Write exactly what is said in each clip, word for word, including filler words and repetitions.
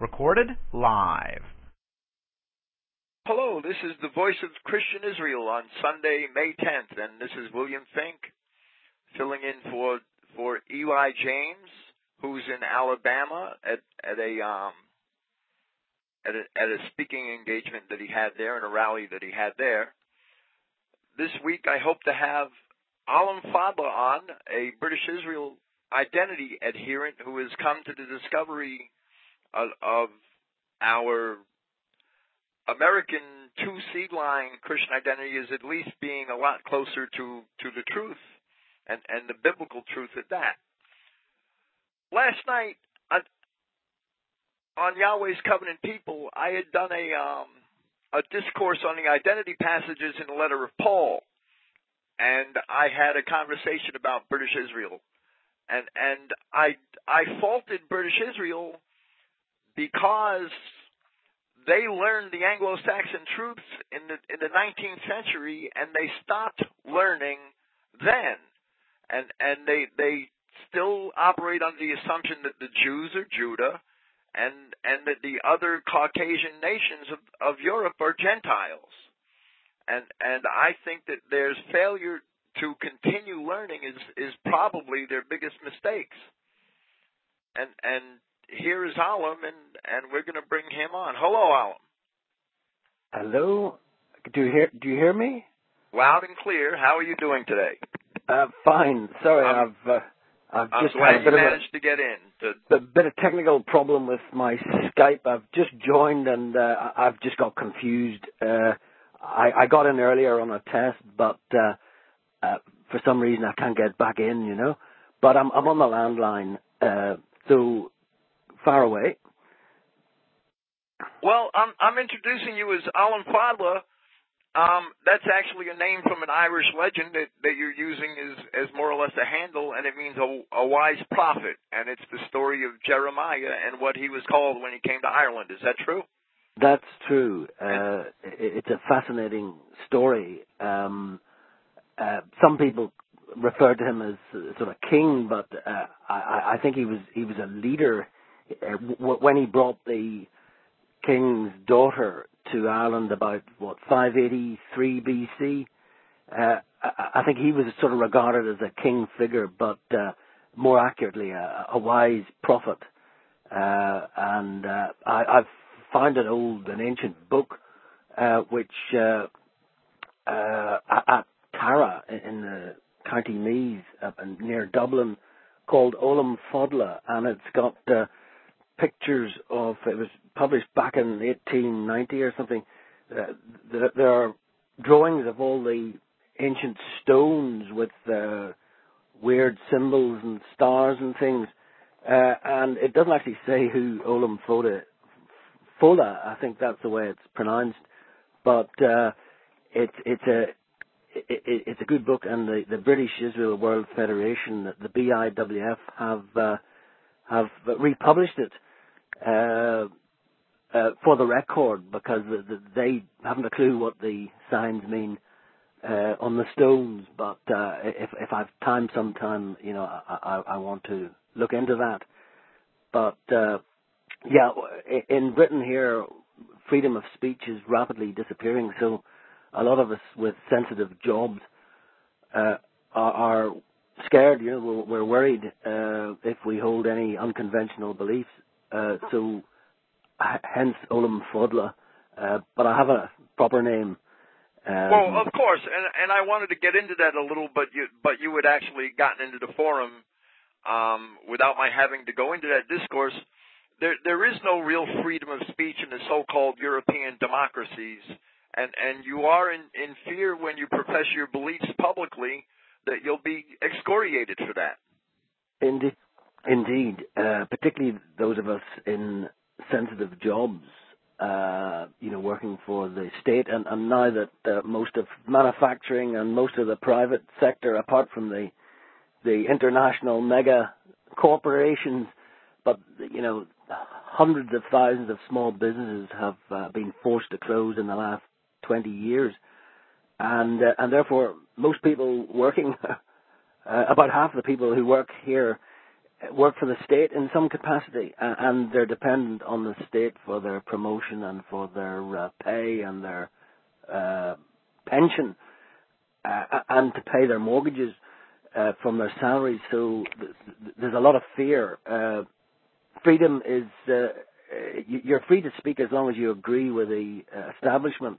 Recorded live. Hello, this is the Voice of Christian Israel on Sunday, May tenth, and this is William Fink filling in for for Eli James, who's in Alabama at at a um at a at a speaking engagement that he had there and a rally that he had there. This week, I hope to have Alam Fadla on, a British Israel identity adherent who has come to the discovery of, of our American two-seed line Christian identity as at least being a lot closer to, to the truth and, and the biblical truth at that. Last night, on, on Yahweh's Covenant People, I had done a um, a discourse on the identity passages in the letter of Paul, and I had a conversation about British Israel, and and I I faulted British Israel because they learned the Anglo-Saxon truths in the in the nineteenth century, and they stopped learning then, and and they they still operate under the assumption that the Jews are Judah, and and that the other Caucasian nations of, of Europe are Gentiles, and and I think that their failure to continue learning is is probably their biggest mistakes, and and. Here is Alam, and, and we're going to bring him on. Hello, Alam. Hello. Do you hear? Do you hear me? Loud and clear. How are you doing today? Uh, fine. Sorry, I'm, I've uh, I've I'm just glad had a you bit managed of a, to get in. To... a bit of technical problem with my Skype. I've just joined, and uh, I've just got confused. Uh, I, I got in earlier on a test, but uh, uh, for some reason I can't get back in. You know, but I'm I'm on the landline, uh, so. Far away. Well, I'm I'm introducing you as Alam Fadla. Um, that's actually a name from an Irish legend that, that you're using as, as more or less a handle, and it means a, a wise prophet. And it's the story of Jeremiah and what he was called when he came to Ireland. Is that true? That's true. Uh, it, it's a fascinating story. Um, uh, some people refer to him as sort of king, but uh, I, I think he was he was a leader. Uh, w- when he brought the king's daughter to Ireland about, what, five eighty-three B C, uh, I, I think he was sort of regarded as a king figure, but uh, more accurately, a, a wise prophet. Uh, and uh, I, I've found an old, an ancient book, uh, which uh, uh, at Tara in the County Meath, up near Dublin, called Olam Fodla, and it's got uh, pictures of, it was published back in eighteen ninety or something. Uh, there, there are drawings of all the ancient stones with uh, weird symbols and stars and things. Uh, and it doesn't actually say who Olam Foda, Foda, I think that's the way it's pronounced. But uh, it's it's a it, it, it's a good book, and the, the British Israel World Federation, the B I W F, have uh, have republished it uh, uh, for the record, because the, the, they haven't a clue what the signs mean uh, on the stones. But uh, if if I've time sometime, you know, I, I, I want to look into that. But uh, yeah, in Britain here, freedom of speech is rapidly disappearing. So a lot of us with sensitive jobs uh, are, are scared, you know, we're, we're worried uh, if we hold any unconventional beliefs. Uh, so, h- hence Olam Fodla. Uh, but I have a proper name. Um, well, of course, and and I wanted to get into that a little, but you but you had actually gotten into the forum um, without my having to go into that discourse. There there is no real freedom of speech in the so-called European democracies, and and you are in, in fear when you profess your beliefs publicly that you'll be excoriated for that. Indeed, indeed. Uh, particularly those of us in sensitive jobs, uh, you know, working for the state, and, and now that uh, most of manufacturing and most of the private sector, apart from the the international mega corporations, but you know, hundreds of thousands of small businesses have uh, been forced to close in the last twenty years. And uh, and therefore, most people working, uh, about half of the people who work here work for the state in some capacity, uh, and they're dependent on the state for their promotion and for their uh, pay and their uh, pension, uh, and to pay their mortgages uh, from their salaries. So th- th- there's a lot of fear. Uh, freedom is uh, you're free to speak as long as you agree with the uh, establishment.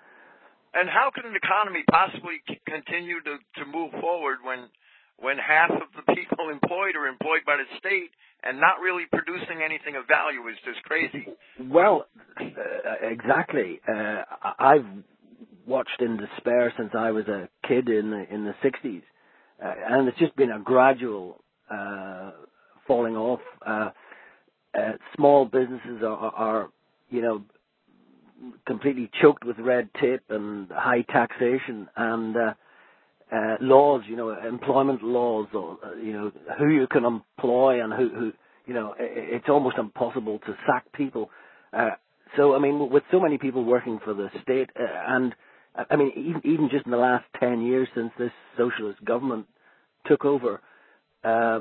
And how can an economy possibly c- continue to, to move forward when when half of the people employed are employed by the state and not really producing anything of value? Is just crazy. Well, uh, exactly. Uh, I've watched in despair since I was a kid in the, in the sixties, uh, and it's just been a gradual uh, falling off. Uh, uh, small businesses are, are, you know, completely choked with red tape and high taxation and uh, uh, laws, you know, employment laws, or, uh, you know, who you can employ and who, who you know, it's almost impossible to sack people. Uh, so, I mean, with so many people working for the state, uh, and, I mean, even, even just in the last ten years since this socialist government took over, uh,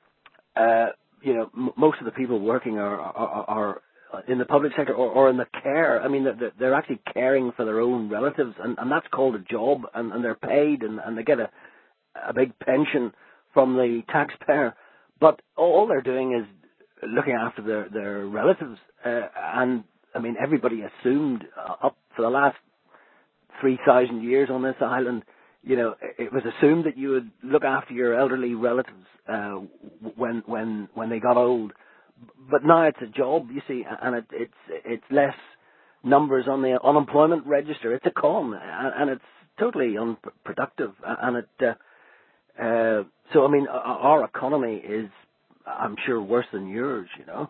uh, you know, m- most of the people working are, are, are in the public sector or, or in the care. I mean, they're, they're actually caring for their own relatives, and, and that's called a job, and, and they're paid, and, and they get a, a big pension from the taxpayer. But all they're doing is looking after their, their relatives. Uh, and, I mean, everybody assumed uh, up for the last three thousand years on this island, you know, it was assumed that you would look after your elderly relatives uh, when when when they got old. But now it's a job, you see, and it, it's it's less numbers on the unemployment register. It's a con, and it's totally unproductive. And it uh, uh, so I mean, our economy is, I'm sure, worse than yours, you know.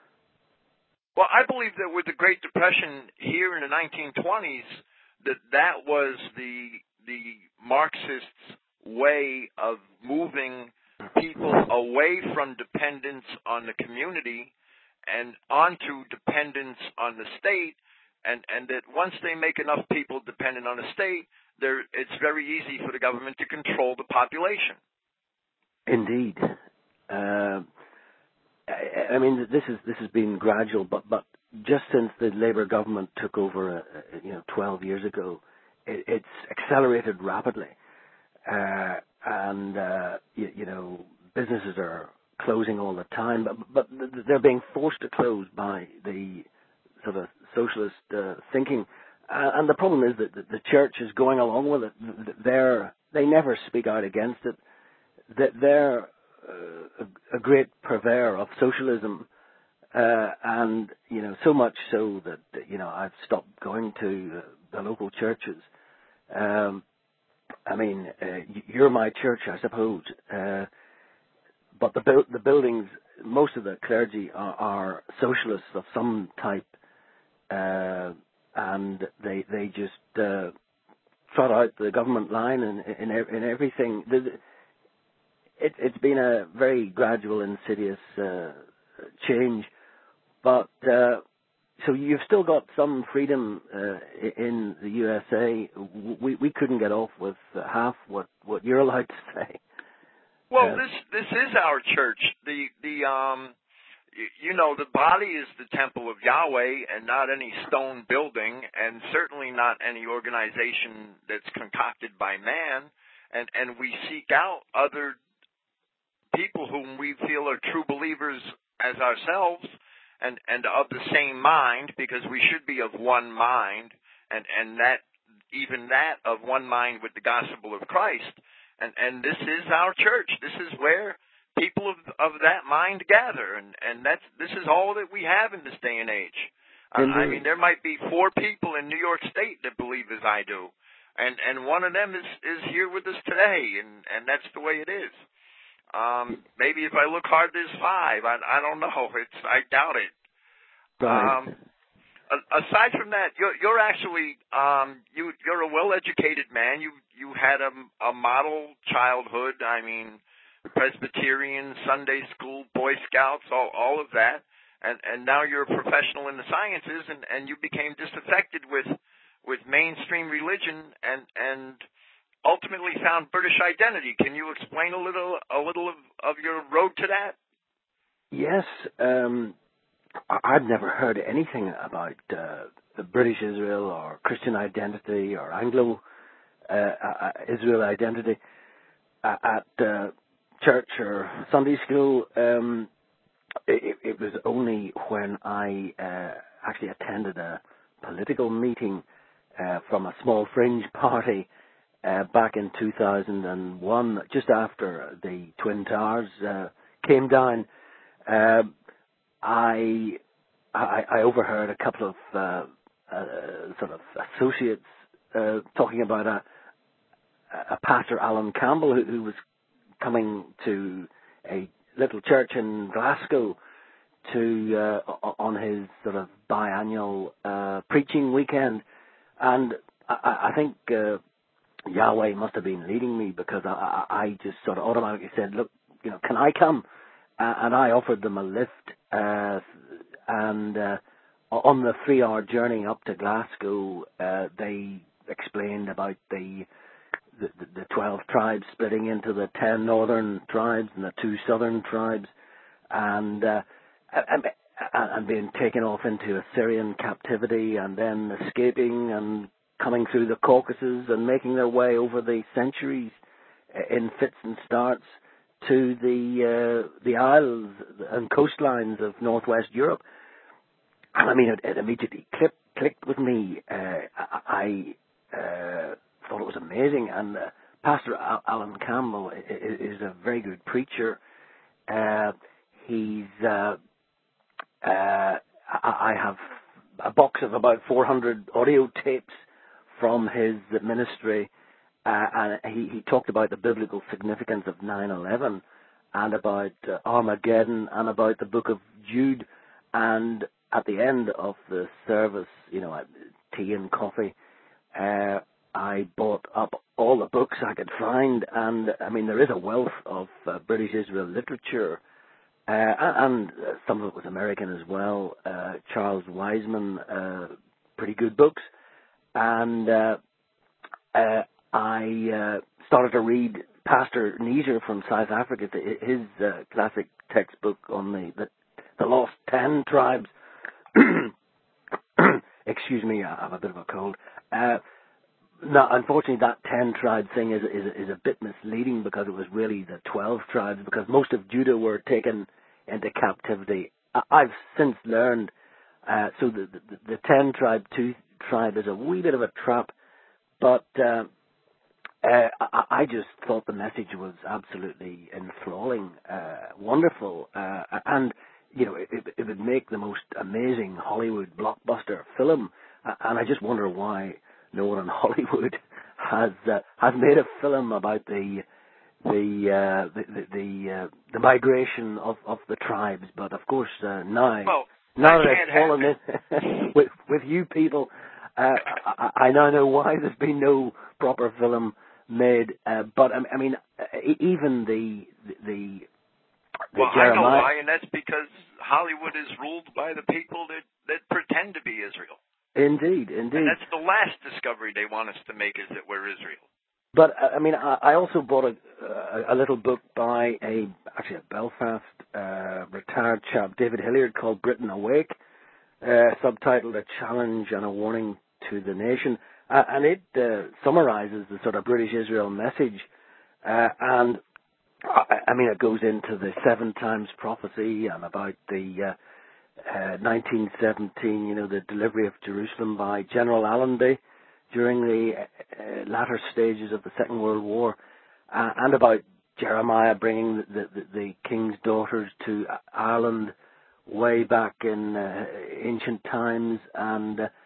Well, I believe that with the Great Depression here in the nineteen twenties, that that was the the Marxists' way of moving people away from dependence on the community and onto dependence on the state, and, and that once they make enough people dependent on the state, there it's very easy for the government to control the population. Indeed. Uh, I, I mean, this is this has been gradual, but but just since the Labour government took over, uh, you know, twelve years ago, it, it's accelerated rapidly. Uh, and, uh, you, you know, businesses are closing all the time, but, but they're being forced to close by the sort of socialist uh, thinking. Uh, and the problem is that the church is going along with it. They're, they never speak out against it. That they're uh, a, a great purveyor of socialism, uh, and, you know, so much so that, you know, I've stopped going to uh, the local churches. Um, I mean, uh, you're my church, I suppose, uh, but the bu- the buildings, most of the clergy are, are socialists of some type, uh, and they they just uh, trot out the government line in in, in everything. It, it's been a very gradual, insidious uh, change, but. Uh, So you've still got some freedom uh, in the U S A. We we couldn't get off with half what, what you're allowed to say. Well, uh, this this is our church. The the um, you, you know, the body is the temple of Yahweh, and not any stone building, and certainly not any organization that's concocted by man. And and we seek out other people whom we feel are true believers as ourselves. And, and of the same mind, because we should be of one mind, and, and that, even that of one mind with the gospel of Christ. And, and this is our church. This is where people of, of that mind gather. And, and that's, this is all that we have in this day and age. Uh, I mean, there might be four people in New York State that believe as I do. And, and one of them is, is here with us today. And, and that's the way it is. Um, maybe if I look hard, there's five. I, I don't know. It's I doubt it. right. Um, aside from that, you're, you're actually um, you you're a well-educated man. You you had a, a model childhood. I mean, Presbyterian, Sunday school, Boy Scouts, all all of that. And and now you're a professional in the sciences, and, and you became disaffected with with mainstream religion, and and ultimately found British identity. Can you explain a little a little of, of your road to that? Yes, um, I- I've never heard anything about uh, the British Israel or Christian identity or Anglo uh, uh, Israel identity uh, at uh, church or Sunday school. Um, it, it was only when I uh, actually attended a political meeting uh, from a small fringe party uh, back in two thousand one, just after the Twin Towers uh, came down. Uh, I, I I overheard a couple of uh, uh, sort of associates uh, talking about a, a pastor, Alan Campbell, who, who was coming to a little church in Glasgow to uh, on his sort of biannual uh, preaching weekend, and I, I think uh, Yahweh must have been leading me, because I, I, I just sort of automatically said, "Look, you know, can I come?" Uh, and I offered them a lift, uh, and uh, on the three-hour journey up to Glasgow, uh, they explained about the the, the twelve tribes splitting into the ten northern tribes and the two southern tribes, and uh, and, and being taken off into Assyrian captivity, and then escaping and coming through the Caucasus and making their way over the centuries in fits and starts to the uh, the isles and coastlines of northwest Europe. And I mean, it, it immediately clicked, clicked with me. Uh, I uh, thought it was amazing. And uh, Pastor Al- Alan Campbell is, is a very good preacher. Uh, he's uh, uh, I have a box of about four hundred audio tapes from his ministry. Uh, and he, he talked about the biblical significance of nine eleven and about uh, Armageddon and about the book of Jude. And at the end of the service, you know, tea and coffee, uh, I bought up all the books I could find. And, I mean, there is a wealth of uh, British Israel literature. Uh, and uh, some of it was American as well. Uh, Charles Wiseman, uh, pretty good books. And uh, uh, I uh, started to read Pastor Nieser from South Africa, his uh, classic textbook on the, the, the Lost Ten Tribes. Excuse me, I have a bit of a cold. Uh, no, unfortunately, that ten tribe thing is, is is a bit misleading, because it was really the twelve tribes, because most of Judah were taken into captivity. I, I've since learned, uh, so the, the the ten tribe two tribe is a wee bit of a trap, but uh, uh, I, I just thought the message was absolutely enthralling, uh, wonderful, uh, and you know it, it would make the most amazing Hollywood blockbuster film, uh, and I just wonder why no one in Hollywood has uh, has made a film about the the uh, the the the, uh, the migration of, of the tribes. But of course, uh, now Well, now that it's fallen in with with you people, uh, I, I now know why there's been no proper film made. Uh, but I, I mean, even the the, the well, Jeremiah, I know why, and that's because Hollywood is ruled by the people that that pretend to be Israel. Indeed, indeed. And that's the last discovery they want us to make, is that we're Israel. But I mean, I, I also bought a, a, a little book by a actually a Belfast uh, retired chap, David Hilliard, called Britain Awake, uh, subtitled "A Challenge and a Warning to the Nation," uh, and it uh, summarizes the sort of British Israel message. Uh, and I, I mean, it goes into the seven times prophecy and about the uh, uh, nineteen seventeen, you know, the delivery of Jerusalem by General Allenby during the uh, latter stages of the Second World War, uh, and about Jeremiah bringing the, the, the king's daughters to Ireland way back in uh, ancient times, and uh,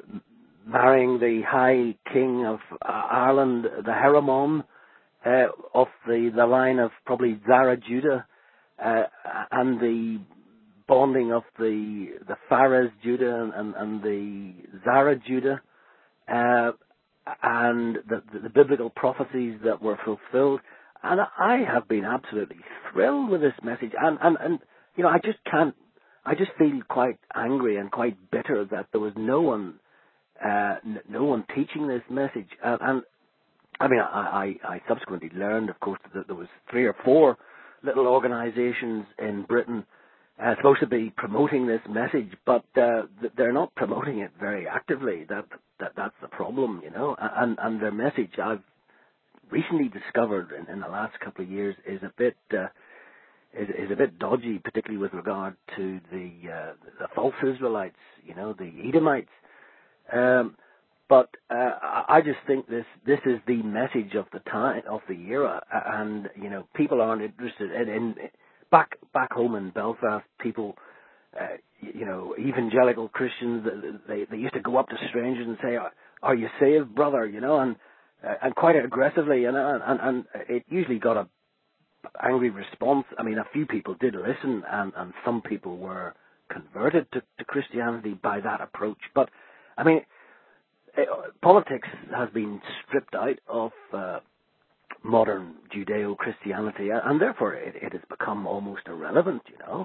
marrying the High King of uh, Ireland, the Heremon, uh, of the, the line of probably Zara Judah, uh, and the bonding of the the Phares Judah and, and the Zara Judah, uh, and the, the, the biblical prophecies that were fulfilled. And I have been absolutely thrilled with this message. And, and, and you know, I just can't, I just feel quite angry and quite bitter that there was no one, uh, n- no one teaching this message. Uh, and, I mean, I, I, I subsequently learned, of course, that there was three or four little organizations in Britain uh, supposed to be promoting this message, but uh, they're not promoting it very actively. That, that that's the problem, you know. And and their message, I've recently discovered in, in the last couple of years, is a bit uh, is, is a bit dodgy, particularly with regard to the uh, the false Israelites, you know, the Edomites. Um, but uh, I just think this this is the message of the time, of the era, and you know, people aren't interested in, in back back home in Belfast. People, uh, you know, evangelical Christians, they they used to go up to strangers and say, "Are you saved, brother?" You know, and uh, and quite aggressively, and and and it usually got a angry response. I mean, a few people did listen, and and some people were converted to, to Christianity by that approach. But I mean, it, politics has been stripped out of uh, modern Judeo-Christianity, and therefore it, it has become almost irrelevant, you know.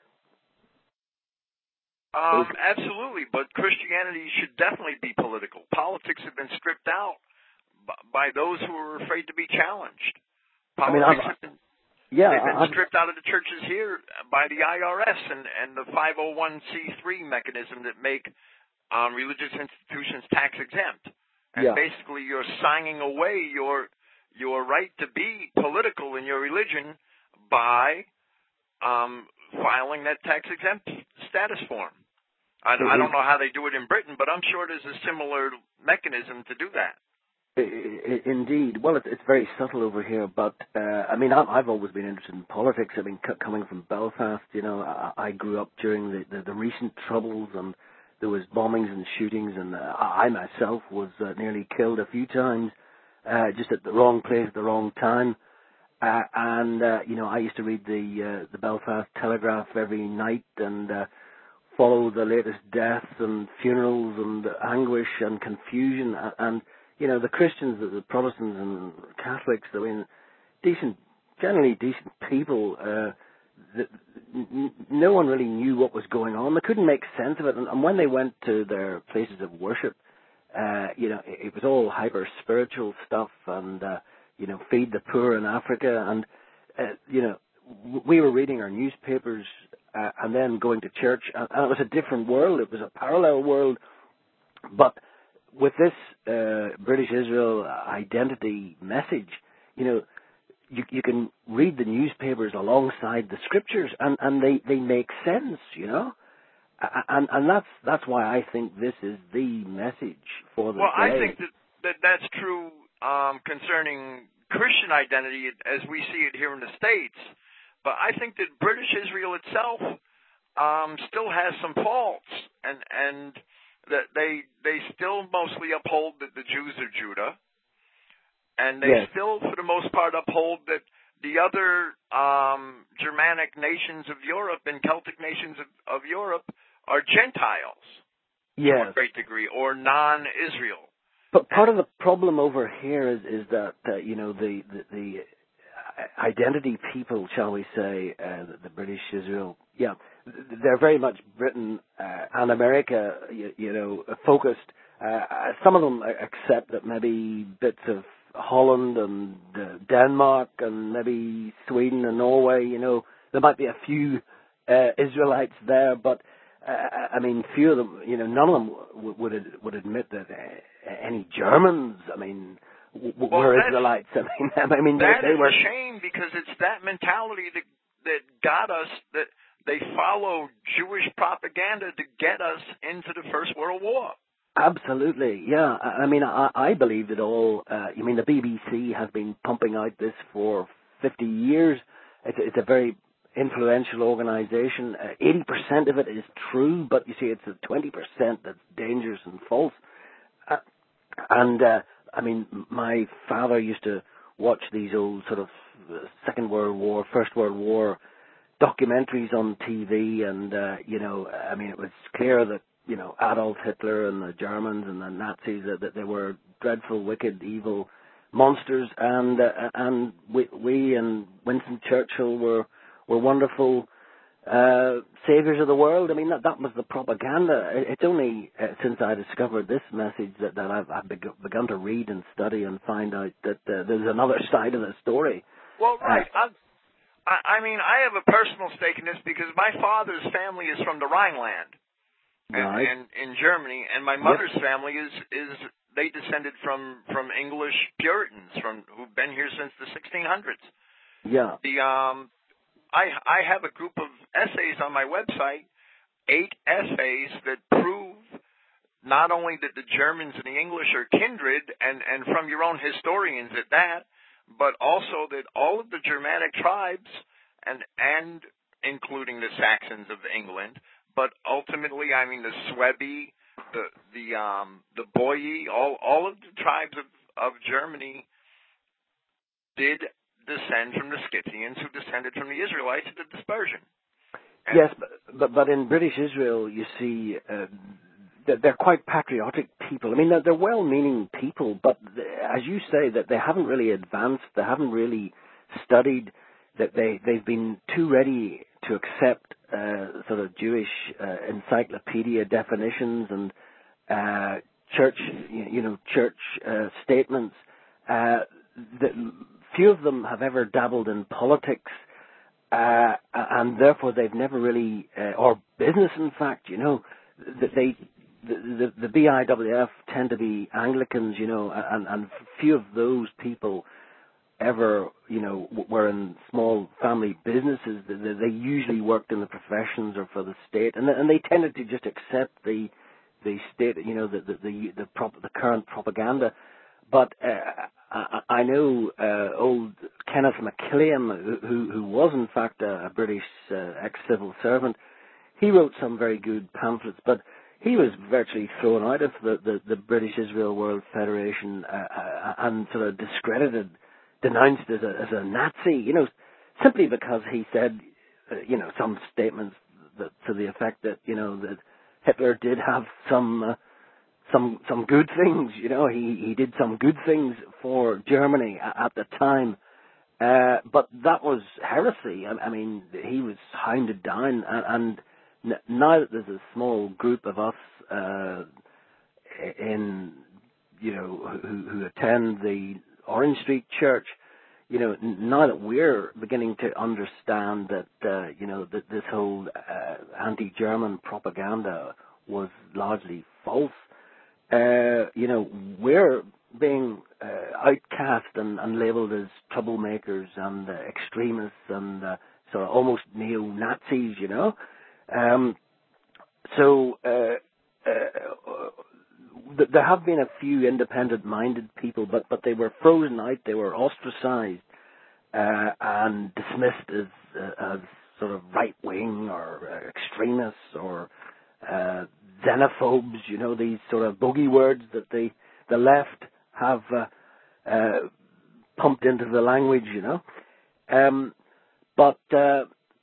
Um, absolutely, but Christianity should definitely be political. Politics have been stripped out by those who are afraid to be challenged. Politics I mean, have been, yeah, they've been I've, stripped out of the churches here by the I R S and, and the five oh one c three mechanism that make um, religious institutions tax exempt. And yeah. basically you're signing away your your right to be political in your religion by um, filing that tax exempt status form. I, I don't know how they do it in Britain, but I'm sure there's a similar mechanism to do that. Indeed. Well, it's, it's very subtle over here, but uh, I mean, I've, I've always been interested in politics. I mean, c- coming from Belfast, you know, I, I grew up during the, the, the recent Troubles, and there was bombings and shootings, and uh, I myself was uh, nearly killed a few times, uh, just at the wrong place at the wrong time. Uh, and uh, you know, I used to read the uh, the Belfast Telegraph every night and uh, follow the latest deaths and funerals and anguish and confusion, and, and you know, the Christians, the Protestants and Catholics, I mean, decent, generally decent people. Uh, the, n- no one really knew what was going on. They couldn't make sense of it. And, and when they went to their places of worship, uh, you know, it, it was all hyper-spiritual stuff and, uh, you know, feed the poor in Africa. And, uh, you know, w- we were reading our newspapers uh, and then going to church. And, and it was a different world. It was a parallel world. But with this uh, British Israel identity message, you know, you, you can read the newspapers alongside the scriptures, and, and they, they make sense, you know, and and that's that's why I think this is the message for the well, day. Well, I think that, that that's true um, concerning Christian identity as we see it here in the States, but I think that British Israel itself um, still has some faults, and and that they they still mostly uphold that the Jews are Judah, and they yes. still, for the most part, uphold that the other um, Germanic nations of Europe and Celtic nations of, of Europe are Gentiles yes. to a great degree, or non-Israel. But part of the problem over here is is that uh, you know the the, the identity people, shall we say, uh, the, the British Israel, yeah. They're very much Britain uh, and America, you, you know, focused. Uh, some of them accept that maybe bits of Holland and uh, Denmark and maybe Sweden and Norway, you know, there might be a few uh, Israelites there, but uh, I mean, few of them, you know, none of them w- would would admit that uh, any Germans, I mean, w- well, were Israelites. I mean, I mean, that they, they is were. a shame because it's that mentality that that got us that. They follow Jewish propaganda to get us into the First World War. Absolutely, yeah. I, I mean, I, I believe it all. Uh, you mean the B B C has been pumping out this for fifty years. It's, it's a very influential organization. Uh, eighty percent of it is true, but you see, it's the twenty percent that's dangerous and false. Uh, and, uh, I mean, my father used to watch these old sort of Second World War, First World War documentaries on T V, and uh, you know, I mean, it was clear that you know Adolf Hitler and the Germans and the Nazis that, that they were dreadful, wicked, evil monsters, and uh, and we, we and Winston Churchill were were wonderful uh, saviors of the world. I mean, that that was the propaganda. It's only uh, since I discovered this message that, that I've, I've begun to read and study and find out that uh, there's another side of the story. Well, right. Uh, I, I mean, I have a personal stake in this because my father's family is from the Rhineland, and, Right. and in Germany, and my mother's Yep. family is is they descended from from English Puritans from who've been here since the sixteen hundreds. Yeah. The um, I I have a group of essays on my website, eight essays that prove not only that the Germans and the English are kindred, and and from your own historians at that, but also that all of the Germanic tribes, and and including the Saxons of England, but ultimately, I mean the Suebi, the the um the Boii, all all of the tribes of of Germany did descend from the Scythians, who descended from the Israelites at the dispersion. And yes, but, but but in British Israel, you see, uh, that they're quite patriotic people. I mean, they're, they're well-meaning people, but th- as you say, that they haven't really advanced. They haven't really studied. That they they've been too ready to accept uh, sort of Jewish uh, encyclopedia definitions and uh, church, you know, church uh, statements. Uh, that few of them have ever dabbled in politics, uh, and therefore they've never really, uh, or business, in fact, you know, that they. The, the, the B I W F tend to be Anglicans, you know, and, and few of those people ever, you know, were in small family businesses. They, they usually worked in the professions or for the state, and and they tended to just accept the the state, you know, the the the the, prop, the current propaganda. But uh, I, I know uh, old Kenneth MacKilliam, who who was in fact a, a British uh, ex-civil servant. He wrote some very good pamphlets, but he was virtually thrown out of the, the, the British Israel World Federation uh, uh, and sort of discredited, denounced as a, as a Nazi, you know, simply because he said, uh, you know, some statements that, to the effect that, you know, that Hitler did have some uh, some some good things, you know, he, he did some good things for Germany at, at the time. Uh, but that was heresy. I, I mean, he was hounded down, and, and now that there's a small group of us uh, in, you know, who, who attend the Orange Street Church, you know, now that we're beginning to understand that, uh, you know, that this whole uh, anti-German propaganda was largely false, uh, you know, we're being uh, outcast and, and labelled as troublemakers and uh, extremists and uh, sort of almost neo-Nazis, you know. Um, so uh, uh, th- there have been a few independent-minded people, but, but they were frozen out, they were ostracized uh, and dismissed as, uh, as sort of right-wing or uh, extremists or uh, xenophobes, you know, these sort of bogey words that the, the left have uh, uh, pumped into the language, you know. Um, but uh,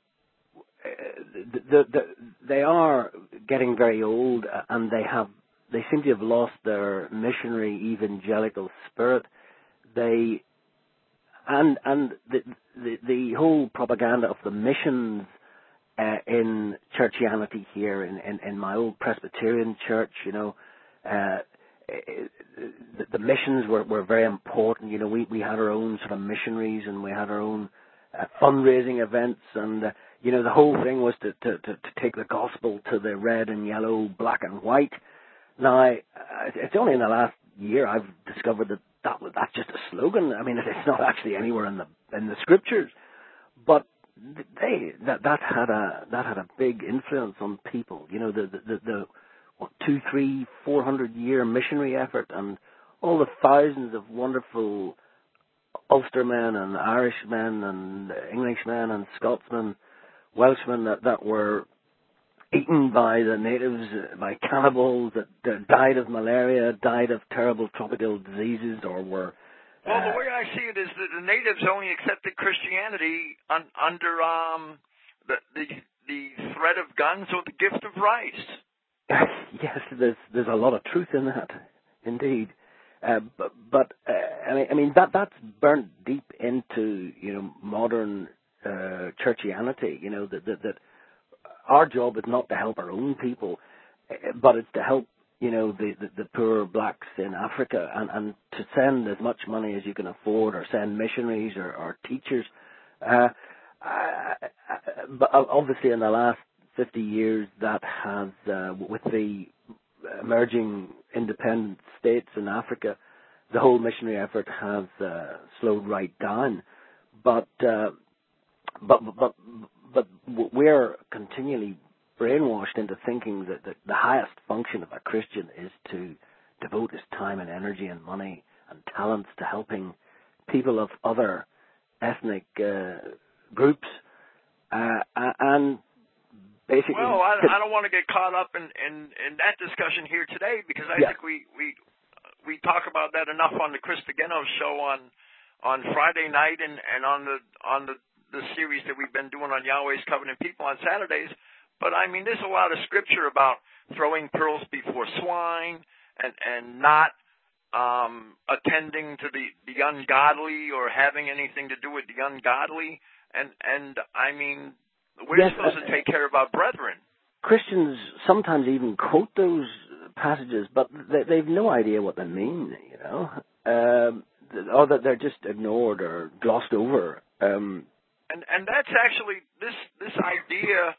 the, the, the, they are getting very old, and they have they seem to have lost their missionary evangelical spirit. They and and the the, the whole propaganda of the missions uh, in churchianity here in, in, in my old Presbyterian church, you know, uh, the, the missions were, were very important. You know, we, we had our own sort of missionaries, and we had our own uh, fundraising events, and uh, you know, the whole thing was to, to, to, to take the gospel to the red and yellow, black and white. Now, it's only in the last year I've discovered that, that that's just a slogan. I mean, it's not actually anywhere in the in the scriptures, but they that that had a that had a big influence on people. You know, the the the, the what, two, three, four hundred year missionary effort, and all the thousands of wonderful Ulstermen and Irishmen and Englishmen and Scotsmen, Welshmen that that were eaten by the natives, uh, by cannibals, that, that died of malaria, died of terrible tropical diseases, or were... Uh, well, the way I see it is that the natives only accepted Christianity un, under um, the, the the threat of guns or the gift of rice. Yes, there's there's a lot of truth in that, indeed. Uh, but but uh, I mean, I mean that that's burnt deep into, you know, modern uh, churchianity. You know, that that, that our job is not to help our own people, but it's to help, you know, the, the, the poor blacks in Africa, and, and to send as much money as you can afford, or send missionaries or, or teachers. Uh, Uh, but obviously, in the last fifty years, that has, uh, with the emerging independent states in Africa, the whole missionary effort has uh, slowed right down. But, uh, but but but we're continually brainwashed into thinking that the, the highest function of a Christian is to devote his time and energy and money and talents to helping people of other ethnic uh, groups, uh, and basically. Well, I, I don't want to get caught up in, in, in that discussion here today, because I yeah. think we, we we talk about that enough on the Chris Degeno show on on Friday night, and, and on the on the, the series that we've been doing on Yahweh's Covenant People on Saturdays. But I mean, there's a lot of scripture about throwing pearls before swine and and not um, attending to the, the ungodly or having anything to do with the ungodly. And and I mean, we're yes, supposed uh, to take care of our brethren. Christians sometimes even quote those passages, but they, they've no idea what they mean, you know, um, or that they're just ignored or glossed over. Um, and and that's actually this this idea,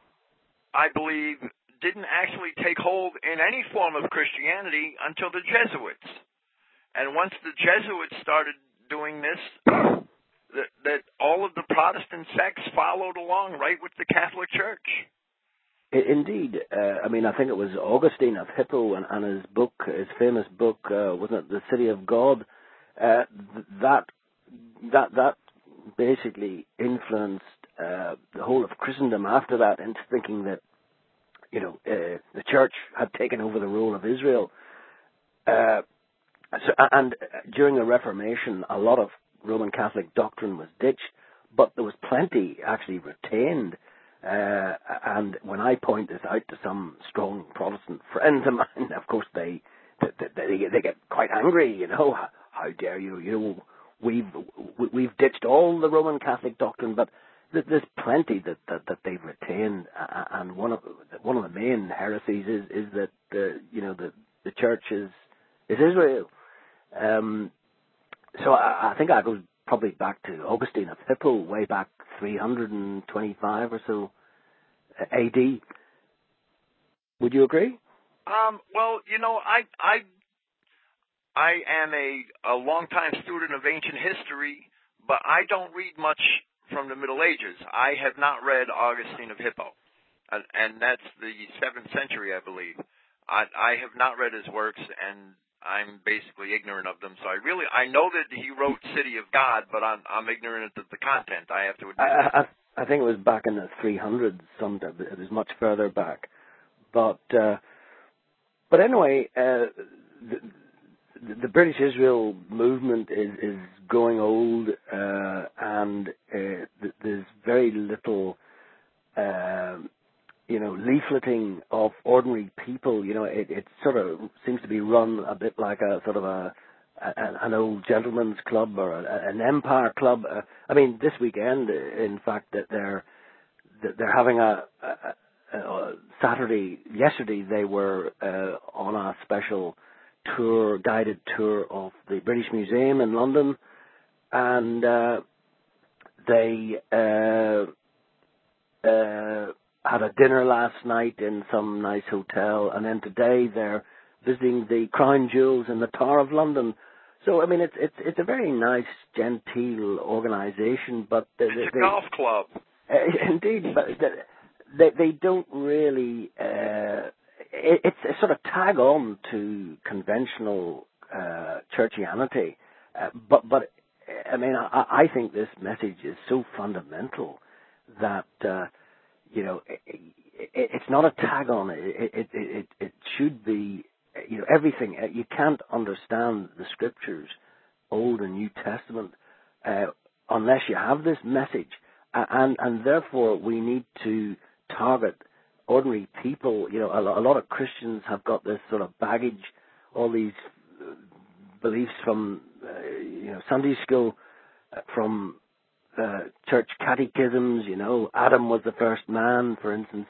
I believe, didn't actually take hold in any form of Christianity until the Jesuits. And once the Jesuits started doing this, that, that all of the Protestant sects followed along right with the Catholic Church. Indeed. Uh, I mean, I think it was Augustine of Hippo and, and his book, his famous book, uh, wasn't it The City of God? Uh, that, that, that basically influenced uh, the whole of Christendom after that into thinking that, you know, uh, the church had taken over the role of Israel. Uh, so, and during the Reformation, a lot of Roman Catholic doctrine was ditched, but there was plenty actually retained. Uh, and when I point this out to some strong Protestant friends of mine, of course they they, they, they get quite angry. You know, how, how dare you? You know, we've we've ditched all the Roman Catholic doctrine, but there's plenty that, that, that they've retained. And one of one of the main heresies is is that the you know the the church is is Israel. Um, so I, I think I go probably back to Augustine of Hippo, way back three hundred twenty-five or so A D. Would you agree? Um, well, you know, I I I am a a longtime student of ancient history, but I don't read much from the Middle Ages. I have not read Augustine of Hippo, and, and that's the seventh century, I believe. I I have not read his works, and I'm basically ignorant of them. So I really, I know that he wrote City of God, but I'm I'm ignorant of the content. I have to admit. I, I, I think it was back in the three hundreds. Sometime it was much further back, but uh, but anyway, uh, the, the British Israel movement is is growing old, uh, and uh, there's very little. Uh, you know, leafleting of ordinary people. You know, it, it sort of seems to be run a bit like a sort of a, a an old gentleman's club or a, an empire club. Uh, I mean, this weekend, in fact, that they're that they're having a, a, a Saturday. Yesterday, they were uh, on a special tour, guided tour of the British Museum in London, and uh, they. Uh, uh, had a dinner last night in some nice hotel, and then today they're visiting the crown jewels in the Tower of London. So, I mean, it's it's it's a very nice, genteel organisation, but they, it's they, a golf club. Uh, indeed, but they they don't really. Uh, it, it's a sort of tag on to conventional uh, churchianity, uh, but but I mean, I, I think this message is so fundamental that. Uh, You know, it, it, it's not a tag on. It, it, it, it should be, you know, everything. You can't understand the scriptures, Old and New Testament, uh, unless you have this message. And, and therefore, we need to target ordinary people. You know, a, a lot of Christians have got this sort of baggage, all these beliefs from, uh, you know, Sunday school, uh, from Uh, church catechisms, you know, Adam was the first man, for instance.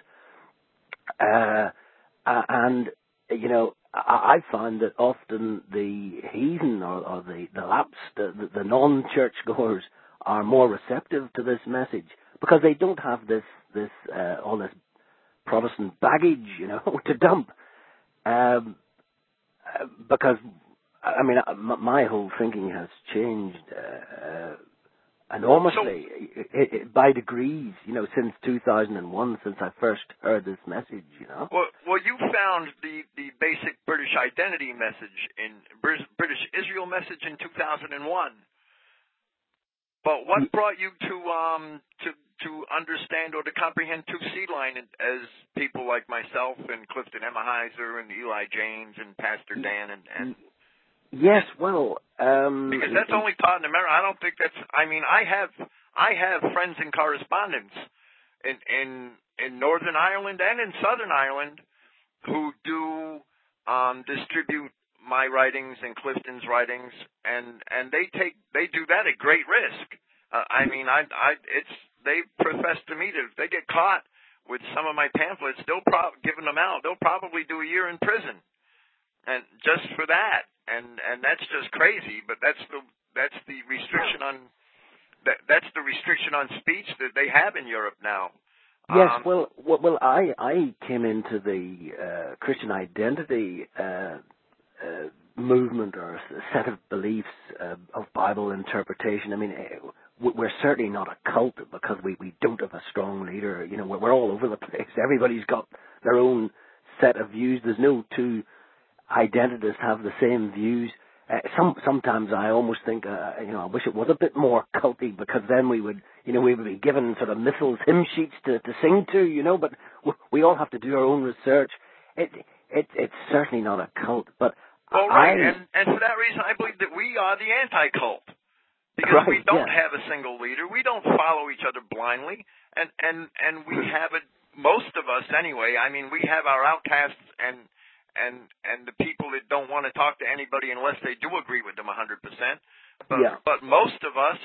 Uh, uh, and, you know, I, I find that often the heathen or, or the, the lapsed, the, the non-church goers are more receptive to this message because they don't have this this uh, all this Protestant baggage, you know, to dump. Um, uh, because I mean, uh, my whole thinking has changed uh, uh, enormously so, it, it, by degrees, you know, since two thousand one, since I first heard this message, you know. Well, well, you found the, the basic British identity message in British Israel message in two thousand one. But what brought you to um to to understand or to comprehend two Seedline as people like myself and Clifton Emahiser and Eli James and Pastor Dan and, and yes, well, um, because that's only taught in America. I don't think that's. I mean, I have I have friends and correspondents in in in Northern Ireland and in Southern Ireland who do um, distribute my writings and Clifton's writings, and, and they take they do that at great risk. Uh, I mean, I I it's they profess to me that if they get caught with some of my pamphlets, they'll pro- giving them out. They'll probably do a year in prison, and just for that, and and that's just crazy. But that's the that's the restriction on that that's the restriction on speech that they have in Europe now. Yes, um, well, well, I I came into the uh, Christian identity Uh, Uh, movement or a set of beliefs uh, of Bible interpretation. I mean, we're certainly not a cult because we, we don't have a strong leader. You know, we're, we're all over the place. Everybody's got their own set of views. There's no two identities have the same views. Uh, some sometimes I almost think, uh, you know, I wish it was a bit more culty because then we would, you know, we would be given sort of missals, hymn sheets to, to sing to, you know. But we all have to do our own research. It, it it's certainly not a cult, but Well, right, I, and, and for that reason, I believe that we are the anti-cult, because right, we don't yeah. have a single leader, we don't follow each other blindly, and, and, and we have it, most of us anyway, I mean, we have our outcasts and, and, and the people that don't want to talk to anybody unless they do agree with them one hundred percent, but, yeah. but most of us,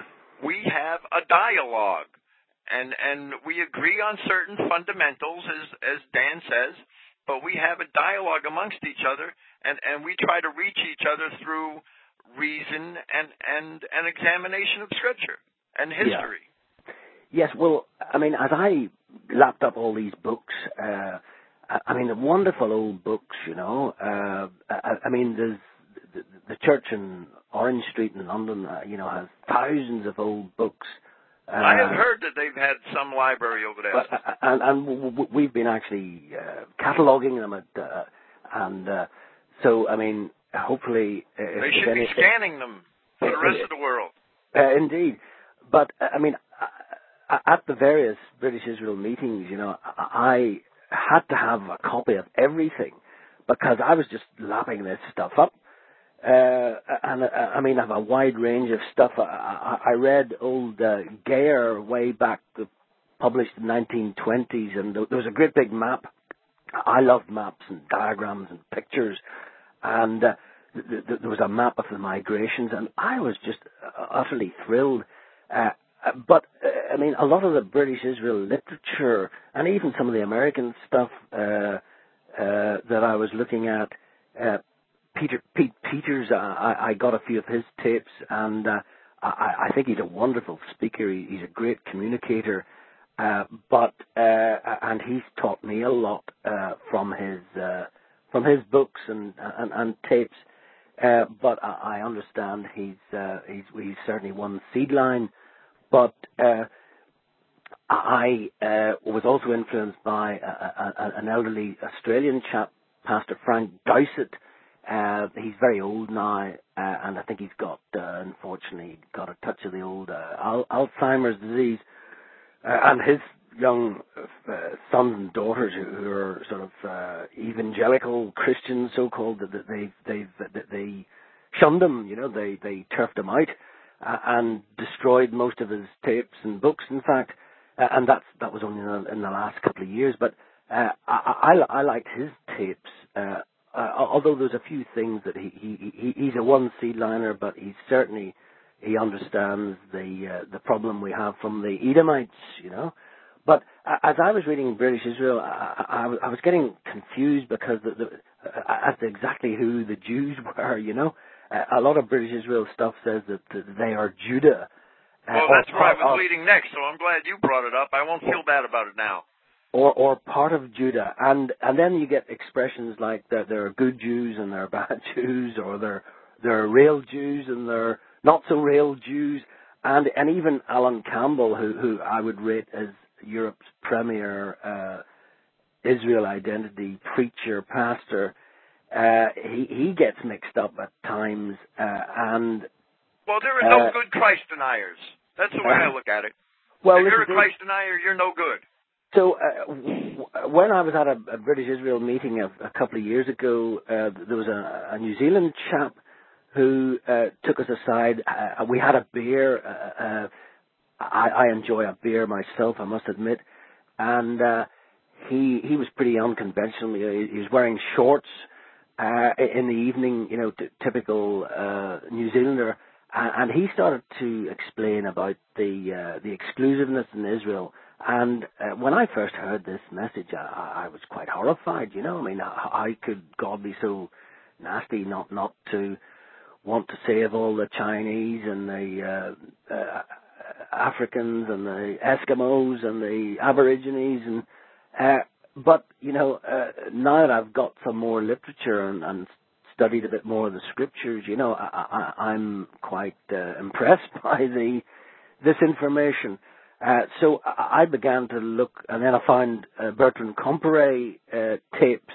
we have a dialogue, and, and we agree on certain fundamentals, as, as Dan says, but we have a dialogue amongst each other, and, and we try to reach each other through reason and, and an examination of Scripture and history. Yeah. Yes, well, I mean, as I lapped up all these books, uh, I mean, the wonderful old books, you know, uh, I, I mean, there's the, the church in Orange Street in London, uh, you know, has thousands of old books. Uh, I have heard that they've had some library over there. But, uh, and, and we've been actually uh, cataloguing them, at, uh, and uh, so, I mean, hopefully... Uh, they should be scanning them for the rest of the world. Uh, indeed. But, uh, I mean, uh, at the various British Israel meetings, you know, I had to have a copy of everything because I was just lapping this stuff up. Uh, and uh, I mean, I have a wide range of stuff. I, I, I read old uh, Geyer way back, the, published in the nineteen twenties, and there was a great big map. I loved maps and diagrams and pictures, and uh, th- th- there was a map of the migrations, and I was just utterly thrilled. Uh, but, uh, I mean, a lot of the British Israel literature, and even some of the American stuff uh, uh, that I was looking at, uh, Peter Pete Peters, uh, I, I got a few of his tapes, and uh, I, I think he's a wonderful speaker. He, he's a great communicator, uh, but uh, and he's taught me a lot uh, from his uh, from his books and and, and tapes. Uh, but I, I understand he's uh, he's he's certainly one Seedline, but uh, I uh, was also influenced by a, a, an elderly Australian chap, Pastor Frank Dowsett. Uh, he's very old now, uh, and I think he's got, uh, unfortunately, got a touch of the old uh, Al- Alzheimer's disease. Uh, and his young uh, sons and daughters, who are sort of uh, evangelical Christians, so-called, that they they they shunned him. You know, they they turfed him out uh, and destroyed most of his tapes and books. In fact, uh, and that's that was only in the, in the last couple of years. But uh, I, I I liked his tapes. Uh, Uh, although there's a few things that he, he, he he's a one Seedliner, but he certainly he understands the uh, the problem we have from the Edomites, you know. But uh, as I was reading British Israel, I, I, I was getting confused because the, the, uh, as to exactly who the Jews were, you know. Uh, a lot of British Israel stuff says that, that they are Judah, Well, that's where I was leading next, so I'm glad you brought it up. I won't feel bad about it now. Or, or part of Judah, and and then you get expressions like that there are good Jews and there are bad Jews, or there there are real Jews and there are not so real Jews, and and even Alan Campbell, who who I would rate as Europe's premier uh, Israel identity preacher pastor, uh, he he gets mixed up at times, uh, and well, there are no uh, good Christ deniers. That's the way uh, I look at it. Well, if you're a Christ denier, you're no good. So uh, when I was at a, a British Israel meeting a, a couple of years ago, uh, there was a, a New Zealand chap who uh, took us aside. Uh, we had a beer. Uh, uh, I, I enjoy a beer myself, I must admit. And uh, he he was pretty unconventional. He, he was wearing shorts uh, in the evening, you know, t- typical uh, New Zealander. And he started to explain about the uh, the exclusiveness in Israel. And uh, when I first heard this message, I, I was quite horrified. You know, I mean, how, how could God be so nasty not not to want to save all the Chinese and the uh, uh, Africans and the Eskimos and the Aborigines? And uh, but you know, uh, now that I've got some more literature and, and studied a bit more of the scriptures, you know, I, I, I'm quite uh, impressed by the this information. Uh, so I began to look, and then I found uh, Bertrand Comparet uh, tapes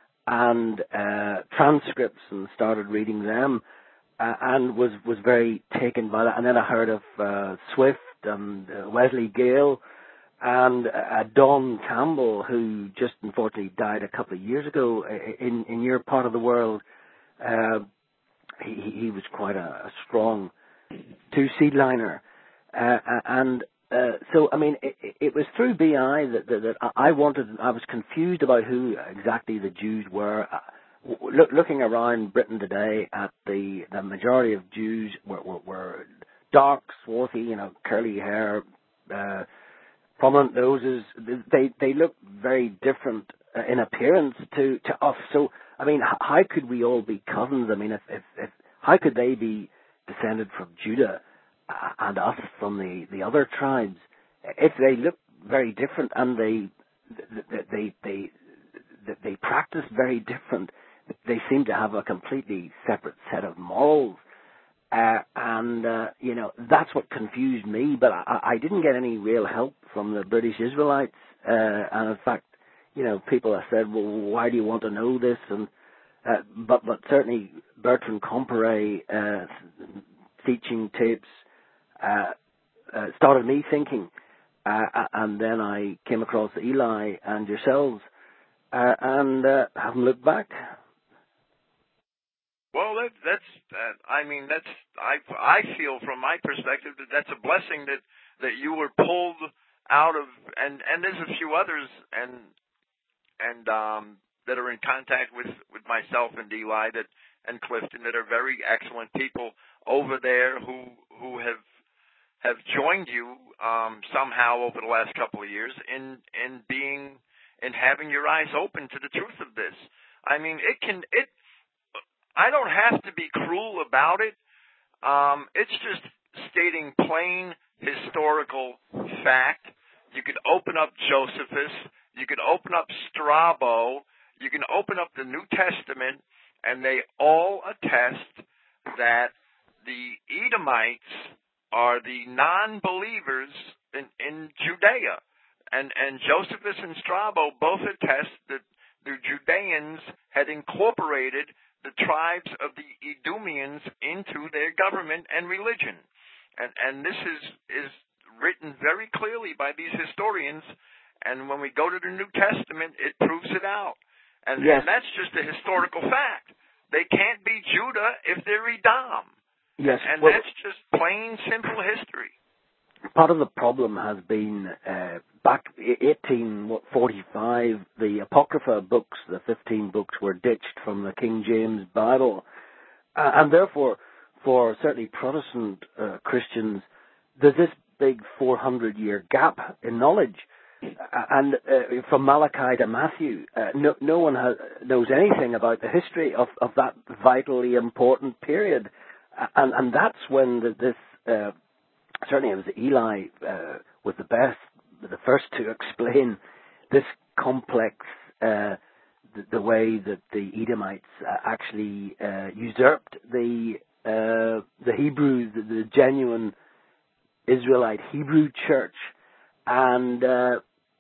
and uh, transcripts and started reading them, uh, and was, was very taken by that. And then I heard of uh, Swift and uh, Wesley Gale and uh, Don Campbell, who just unfortunately died a couple of years ago in, in your part of the world. Uh, he, he was quite a, a strong two-seed liner. Uh, and uh, so, I mean, it, it was through B I that, that, that I wanted, I was confused about who exactly the Jews were. Uh, look, looking around Britain today at the, the majority of Jews were, were, were dark, swarthy, you know, curly hair, uh, prominent noses. They, they look very different uh, in appearance to, to us. So, I mean, how could we all be cousins? I mean, if, if, if how could they be descended from Judah and us from the, the other tribes? If they look very different and they they they they, they practice very different, they seem to have a completely separate set of morals. Uh, and uh, you know, that's what confused me. But I, I didn't get any real help from the British Israelites. Uh, and in fact, you know, people have said, well, why do you want to know this? And uh, but but certainly Bertrand Comparet uh, teaching tapes uh, uh, started me thinking, uh, and then I came across Eli and yourselves, uh, and uh, haven't looked back. Well, that, that's uh, I mean that's I I feel from my perspective that that's a blessing that that you were pulled out of, and and there's a few others and. and um, that are in contact with, with myself and Eli that and Clifton that are very excellent people over there who who have have joined you um, somehow over the last couple of years in in being in having your eyes open to the truth of this. I mean, it can it. I don't have to be cruel about it. Um, it's just stating plain historical fact. You could open up Josephus. You can open up Strabo, you can open up the New Testament, and they all attest that the Edomites are the non-believers in, in Judea. And, and Josephus and Strabo both attest that the Judeans had incorporated the tribes of the Edomians into their government and religion. And, and this is, is written very clearly by these historians. And when we go to the New Testament, it proves it out. And, yes. and that's just a historical fact. They can't be Judah if they're Edom. Yes. And well, that's just plain, simple history. Part of the problem has been uh, back eighteen forty-five, the Apocrypha books, the fifteen books, were ditched from the King James Bible. Uh, and therefore, for certainly Protestant uh, Christians, there's this big four hundred year gap in knowledge. And uh, from Malachi to Matthew, uh, no, no one has, knows anything about the history of, of that vitally important period. And, and that's when the, this uh, certainly it was Eli uh, was the best, the first to explain this complex, uh, the, the way that the Edomites uh, actually uh, usurped the uh, the Hebrew, the, the genuine Israelite Hebrew church, and uh,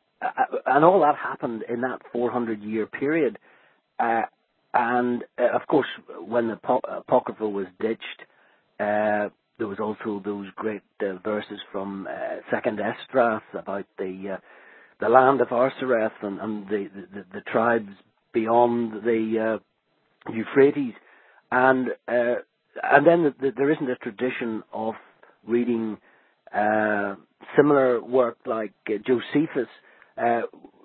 and all that happened in that four hundred year period. Uh, and uh, of course, when the Apocrypha was ditched, uh, there was also those great uh, verses from uh, Second Esdras about the uh, the land of Arsareth and, and the, the, the tribes beyond the uh, Euphrates, and uh, and then the, the, there isn't a tradition of reading uh, similar work like uh, Josephus. Uh,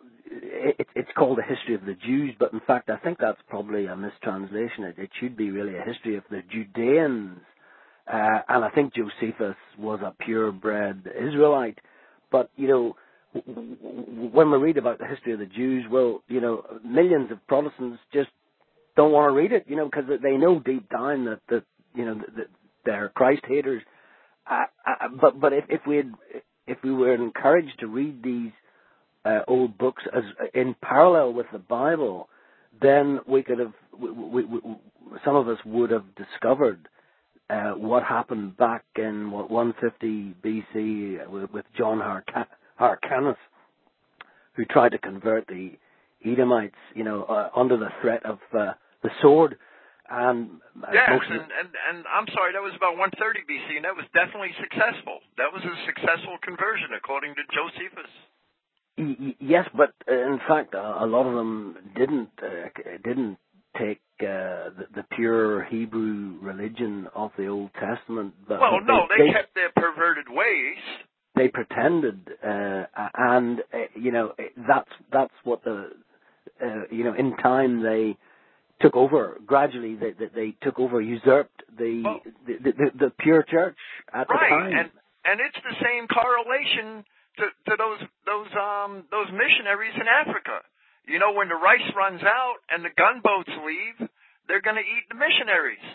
it, it's called a history of the Jews, but in fact I think that's probably a mistranslation. It, it should be really a history of the Judeans. Uh, and I think Josephus was a purebred Israelite. But, you know, w- w- when we read about the history of the Jews, well, you know, millions of Protestants just don't want to read it, you know, because they know deep down that, that you know, that they're Christ haters. Uh, uh, but but if, if we had, if we were encouraged to read these uh, old books as in parallel with the Bible, then we could have, we, we, we, some of us would have discovered Uh, what happened back in what one fifty B C with, with John Harca- Hyrcanus, who tried to convert the Edomites, you know, uh, under the threat of uh, the sword. And uh, yes, most and, and and I'm sorry, that was about one thirty B C, and that was definitely successful. That was a successful conversion, according to Josephus. y- y- yes, but uh, in fact, uh, a lot of them didn't uh, didn't take uh, the, the pure Hebrew religion of the Old Testament. But, well, but no, they, they they kept their perverted ways. They pretended, uh, and uh, you know that's that's what the uh, you know in time they took over. Gradually, they they, they took over, usurped the, Well, the, the the pure church at right, the time. and and it's the same correlation to, to those those um those missionaries in Africa. You know, when the rice runs out and the gunboats leave, they're going to eat the missionaries.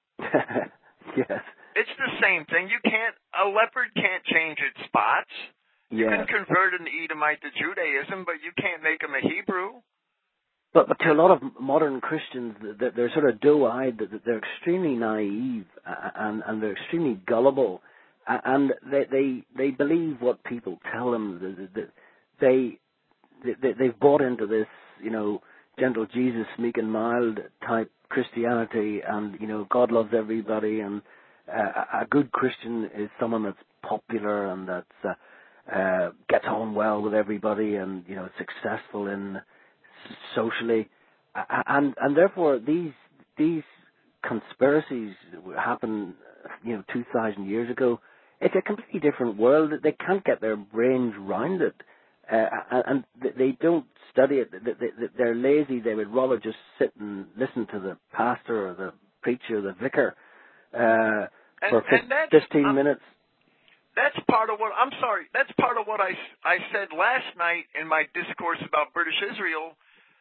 Yes. It's the same thing. You can't, a leopard can't change its spots. You Yes. can convert an Edomite to Judaism, but you can't make him a Hebrew. But, but to a lot of modern Christians, they're, they're sort of doe-eyed, that they're extremely naive uh, and, and they're extremely gullible, uh, and they, they they believe what people tell them. They they they've bought into this, you know, gentle Jesus, meek and mild type Christianity, and you know, God loves everybody, and uh, a good Christian is someone that's popular and that's uh, uh, gets on well with everybody, and you know, successful in socially, and and therefore these these conspiracies happen, you know, two thousand years ago. It's a completely different world. They can't get their brains round it, uh, and they don't study it. They're lazy. They would rather just sit and listen to the pastor or the preacher, or the vicar, uh, and, for and that's, fifteen um, minutes. That's part of what, I'm sorry, that's part of what I, I said last night in my discourse about British Israel.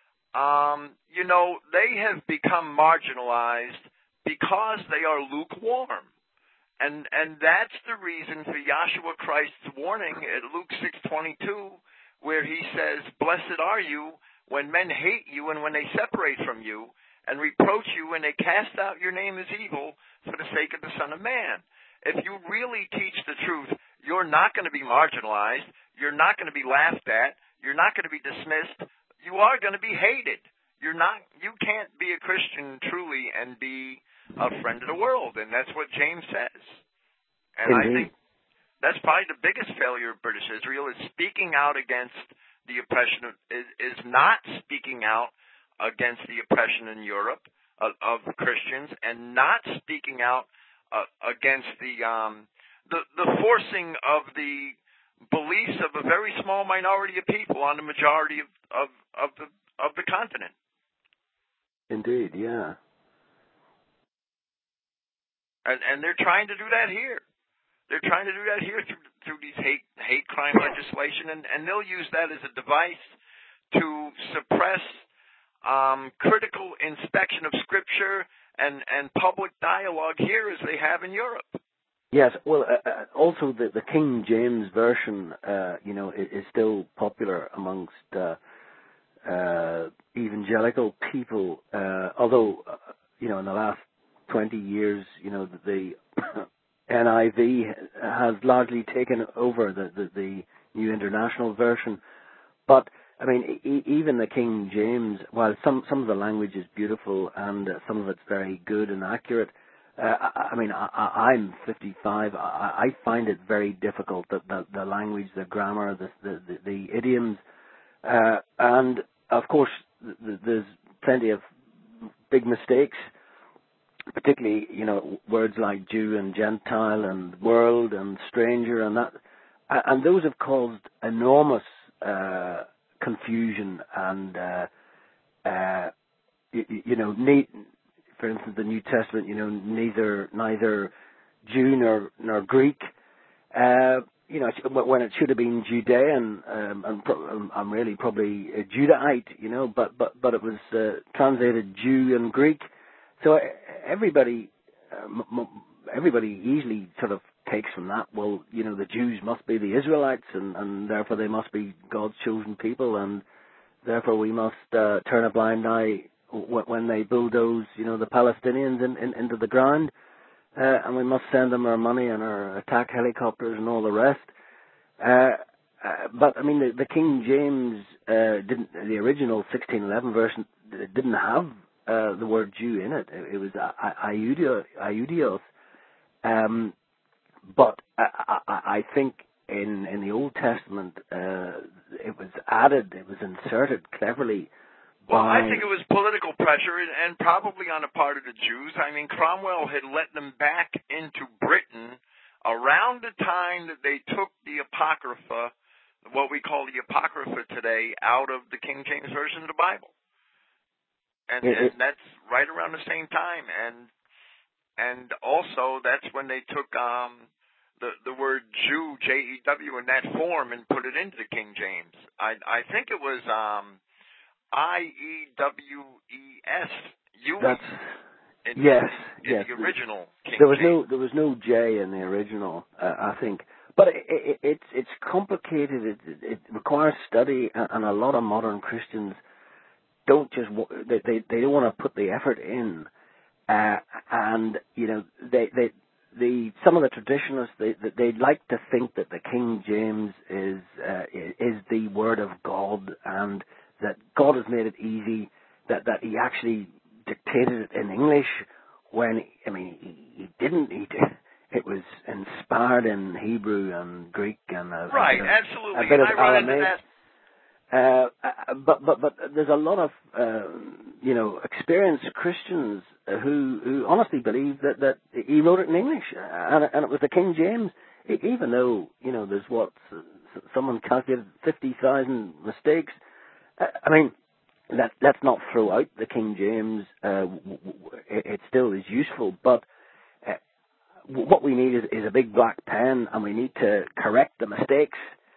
Um, you know, they have become marginalized because they are lukewarm. And and that's the reason for Yahshua Christ's warning at Luke six twenty-two, where he says, "Blessed are you when men hate you and when they separate from you and reproach you when they cast out your name as evil for the sake of the Son of Man." If you really teach the truth, you're not going to be marginalized. You're not going to be laughed at. You're not going to be dismissed. You are going to be hated. You're not. You can't be a Christian truly and be a friend of the world, and that's what James says. And Indeed. I think that's probably the biggest failure of British Israel is speaking out against the oppression of, is, is not speaking out against the oppression in Europe of, of Christians, and not speaking out uh, against the um, the the forcing of the beliefs of a very small minority of people on the majority of, of, of the of the continent. Indeed, yeah. And and they're trying to do that here. They're trying to do that here through through these hate hate crime legislation, and, and they'll use that as a device to suppress um, critical inspection of Scripture and, and public dialogue here as they have in Europe. Yes, well, uh, uh, also the, the King James version, uh, you know, is, is still popular amongst uh, uh, evangelical people. Uh, although, uh, you know, in the last twenty years, you know, the N I V has largely taken over the, the, the New International Version. But I mean, e- even the King James, while some some of the language is beautiful and uh, some of it's very good and accurate. Uh, I, I mean, I, I- I'm fifty-five. I, I find it very difficult, the, the, the language, the grammar, the, the, the, the idioms. Uh, and, of course, th- th- there's plenty of big mistakes, particularly, you know, words like Jew and Gentile and world and stranger and that. A- And those have caused enormous uh, confusion and, uh, uh, you, you know, ne- for instance, the New Testament, you know, neither neither Jew nor nor Greek, uh, you know, when it should have been Judean, um, and pro- I'm really probably a Judahite, you know, but but but it was uh, translated Jew and Greek, so everybody uh, m- m- everybody easily sort of takes from that. Well, you know, the Jews must be the Israelites, and, and therefore they must be God's chosen people, and therefore we must uh, turn a blind eye when they bulldoze, you know, the Palestinians in, in, into the ground, uh, and we must send them our money and our attack helicopters and all the rest. Uh, uh, but I mean, the, the King James uh, didn't, the original sixteen eleven version didn't have uh, the word Jew in it. It, it was Iudios. Iudios. Um, but I, I, I think in in the Old Testament, uh, it was added, it was inserted cleverly. Well, I think it was political pressure and, and probably on the part of the Jews. I mean, Cromwell had let them back into Britain around the time that they took the Apocrypha, what we call the Apocrypha today, out of the King James Version of the Bible. And, it, and that's right around the same time. And and also that's when they took um, the, the word Jew, J E W, in that form and put it into the King James. I, I think it was... Um, I E W E S. That's in, yes, in yes. the original King There was James. no there was no J in the original, uh, I think. But it, it, it's it's complicated. It, it requires study, and a lot of modern Christians don't just they they, they don't want to put the effort in. Uh, and you know they they the some of the traditionalists they they like to think that the King James is uh, is the Word of God, and that God has made it easy, that, that he actually dictated it in English when, I mean, he, he didn't. He did. It was inspired in Hebrew and Greek and a, right, a bit of, absolutely. a bit and of I run Aramaic. into that. Uh, but but but there's a lot of uh, you know experienced Christians who who honestly believe that, that he wrote it in English, and, and it was the King James, even though you know there's what someone calculated fifty thousand mistakes. I mean, let, let's not throw out the King James. Uh, it, it still is useful, but uh, what we need is, is a big black pen, and we need to correct the mistakes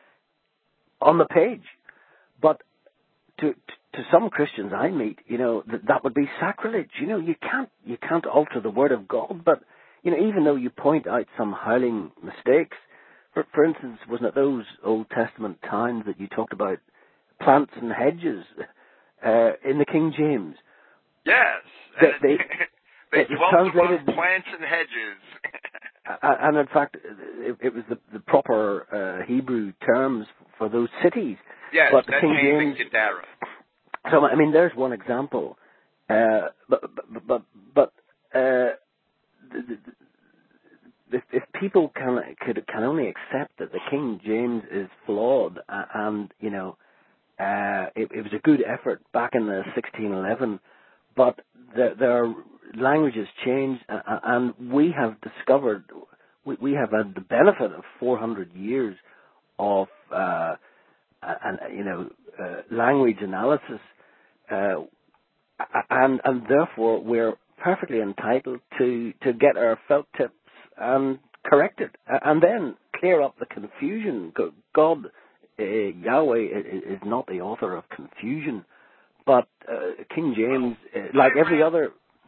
on the page. But to, to to some Christians I meet, you know, that that would be sacrilege. You know, you can't you can't alter the Word of God. But you know, even though you point out some howling mistakes, for, for instance, wasn't it those Old Testament towns that you talked about? Plants and hedges uh, in the King James. Yes, they they, they, they dwelt among plants and hedges. And in fact, it, it was the, the proper uh, Hebrew terms for those cities. Yes, but the that's King James James. Gadara. So I mean, there's one example. Uh, but but but, but uh, the, the, if, if people can could can only accept that the King James is flawed, uh, and you know. Uh, it, it was a good effort back in the sixteen eleven, but the, their languages changed, uh, and we have discovered, we, we have had the benefit of four hundred years of, uh, and you know, uh, language analysis, uh, and and therefore we're perfectly entitled to to get our felt tips and correct it, and then clear up the confusion. God. Uh, Yahweh is not the author of confusion, but uh, King James, uh, like every other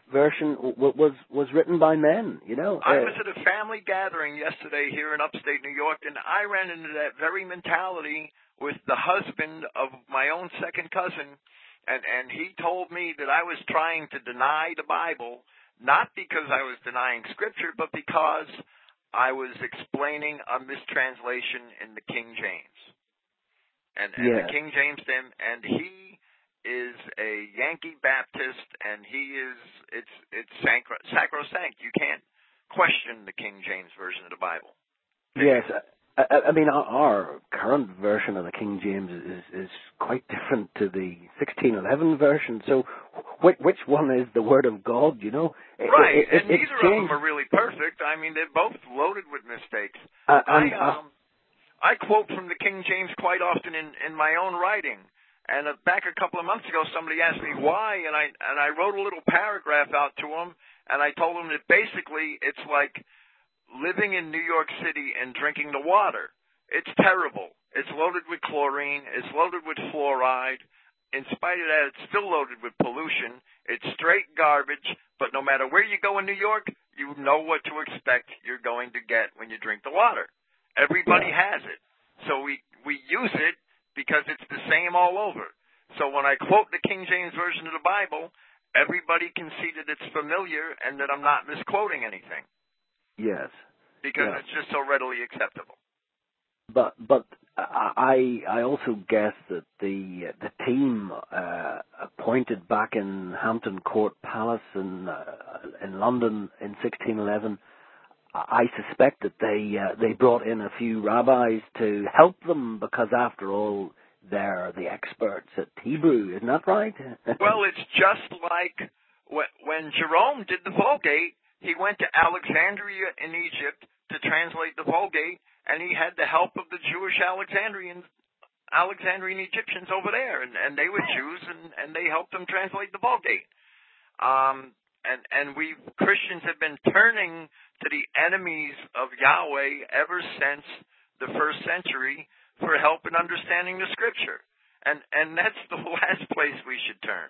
version w- was was written by men. You know, I uh, was at a family gathering yesterday here in upstate New York, and I ran into that very mentality with the husband of my own second cousin, and and he told me that I was trying to deny the Bible, not because I was denying Scripture, but because I was explaining a mistranslation in the King James. And, and yeah. the King James, and, and he is a Yankee Baptist, and he is, it's it's sacro, sacrosanct. You can't question the King James Version of the Bible. Yes. I, I mean, our, our current version of the King James is, is quite different to the sixteen eleven version. So which, which one is the Word of God, you know? Right, it, it, and neither of them are really perfect. I mean, they're both loaded with mistakes. Uh, I, and, uh, um, I quote from the King James quite often in, in my own writing. And uh, back a couple of months ago, somebody asked me why, and I and I wrote a little paragraph out to them, and I told them that basically it's like living in New York City and drinking the water. It's terrible. It's loaded with chlorine. It's loaded with fluoride. In spite of that, it's still loaded with pollution. It's straight garbage, but no matter where you go in New York, you know what to expect you're going to get when you drink the water. Everybody yeah. has it. So we, we use it because it's the same all over. So when I quote the King James Version of the Bible, everybody can see that it's familiar and that I'm not misquoting anything. Yes. Because yes. it's just so readily acceptable. But but I I also guess that the the team uh, appointed back in Hampton Court Palace in uh, in London in sixteen eleven, I suspect that they uh, they brought in a few rabbis to help them, because after all they're the experts at Hebrew, isn't that right? Well, it's just like when Jerome did the Vulgate. He went to Alexandria in Egypt to translate the Vulgate, and he had the help of the Jewish Alexandrians, Alexandrian Egyptians over there, and, and they were Jews, and, and they helped him translate the Vulgate. Um, and and we Christians have been turning to the enemies of Yahweh ever since the first century for help in understanding the Scripture, and and that's the last place we should turn.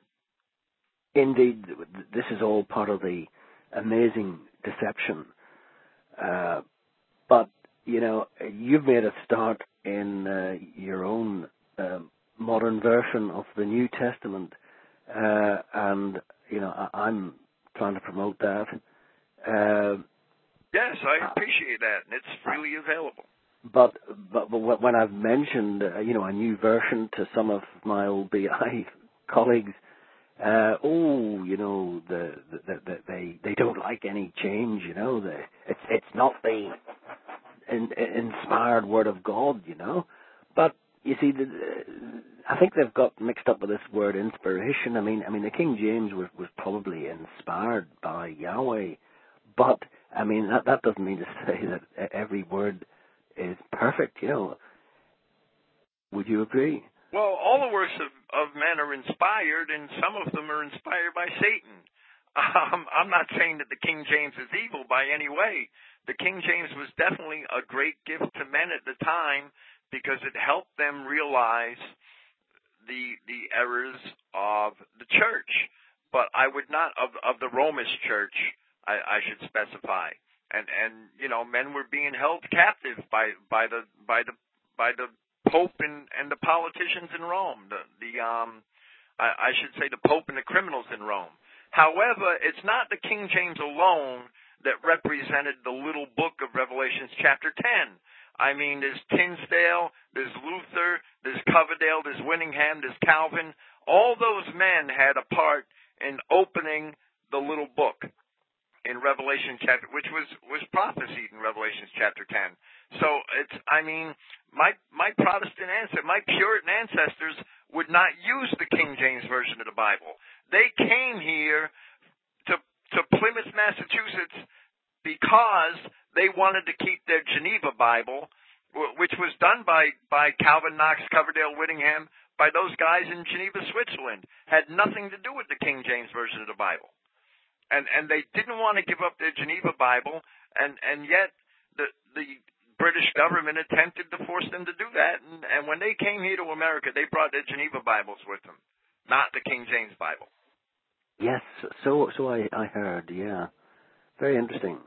Indeed, this is all part of the amazing deception. Uh, but, you know, you've made a start in uh, your own uh, modern version of the New Testament, uh, and, you know, I- I'm trying to promote that. Uh, yes, I appreciate that, and it's freely available. But, but, but when I've mentioned, uh, you know, a new version to some of my old B I colleagues, Uh, oh, you know, the, the, the, they they don't like any change. You know, the, it's it's not the in, inspired word of God. You know, but you see, the, I think they've got mixed up with this word inspiration. I mean, I mean, the King James was was probably inspired by Yahweh, but I mean that that doesn't mean to say that every word is perfect. You know, would you agree? Well, all the works of, of men are inspired, and some of them are inspired by Satan. Um, I'm not saying that the King James is evil by any way. The King James was definitely a great gift to men at the time because it helped them realize the the errors of the church. But I would not, of, of the Romish church, I, I should specify. And, and, you know, men were being held captive by, by the, by the, by the, Pope and, and the politicians in Rome, the, the um, I, I should say the Pope and the criminals in Rome. However, it's not the King James alone that represented the little book of Revelations chapter ten. I mean, there's Tinsdale, there's Luther, there's Coverdale, there's Winningham, there's Calvin. All those men had a part in opening the little book in Revelation chapter, which was, was prophesied in Revelation chapter ten. So it's, I mean, my my Protestant ancestors, my Puritan ancestors would not use the King James Version of the Bible. They came here to to Plymouth, Massachusetts, because they wanted to keep their Geneva Bible, which was done by, by Calvin, Knox, Coverdale, Whittingham, by those guys in Geneva, Switzerland. Had nothing to do with the King James Version of the Bible. And and they didn't want to give up their Geneva Bible, and, and yet the the British government attempted to force them to do that, and, and when they came here to America, they brought their Geneva Bibles with them, not the King James Bible. Yes, so so I, I heard, yeah. Very interesting.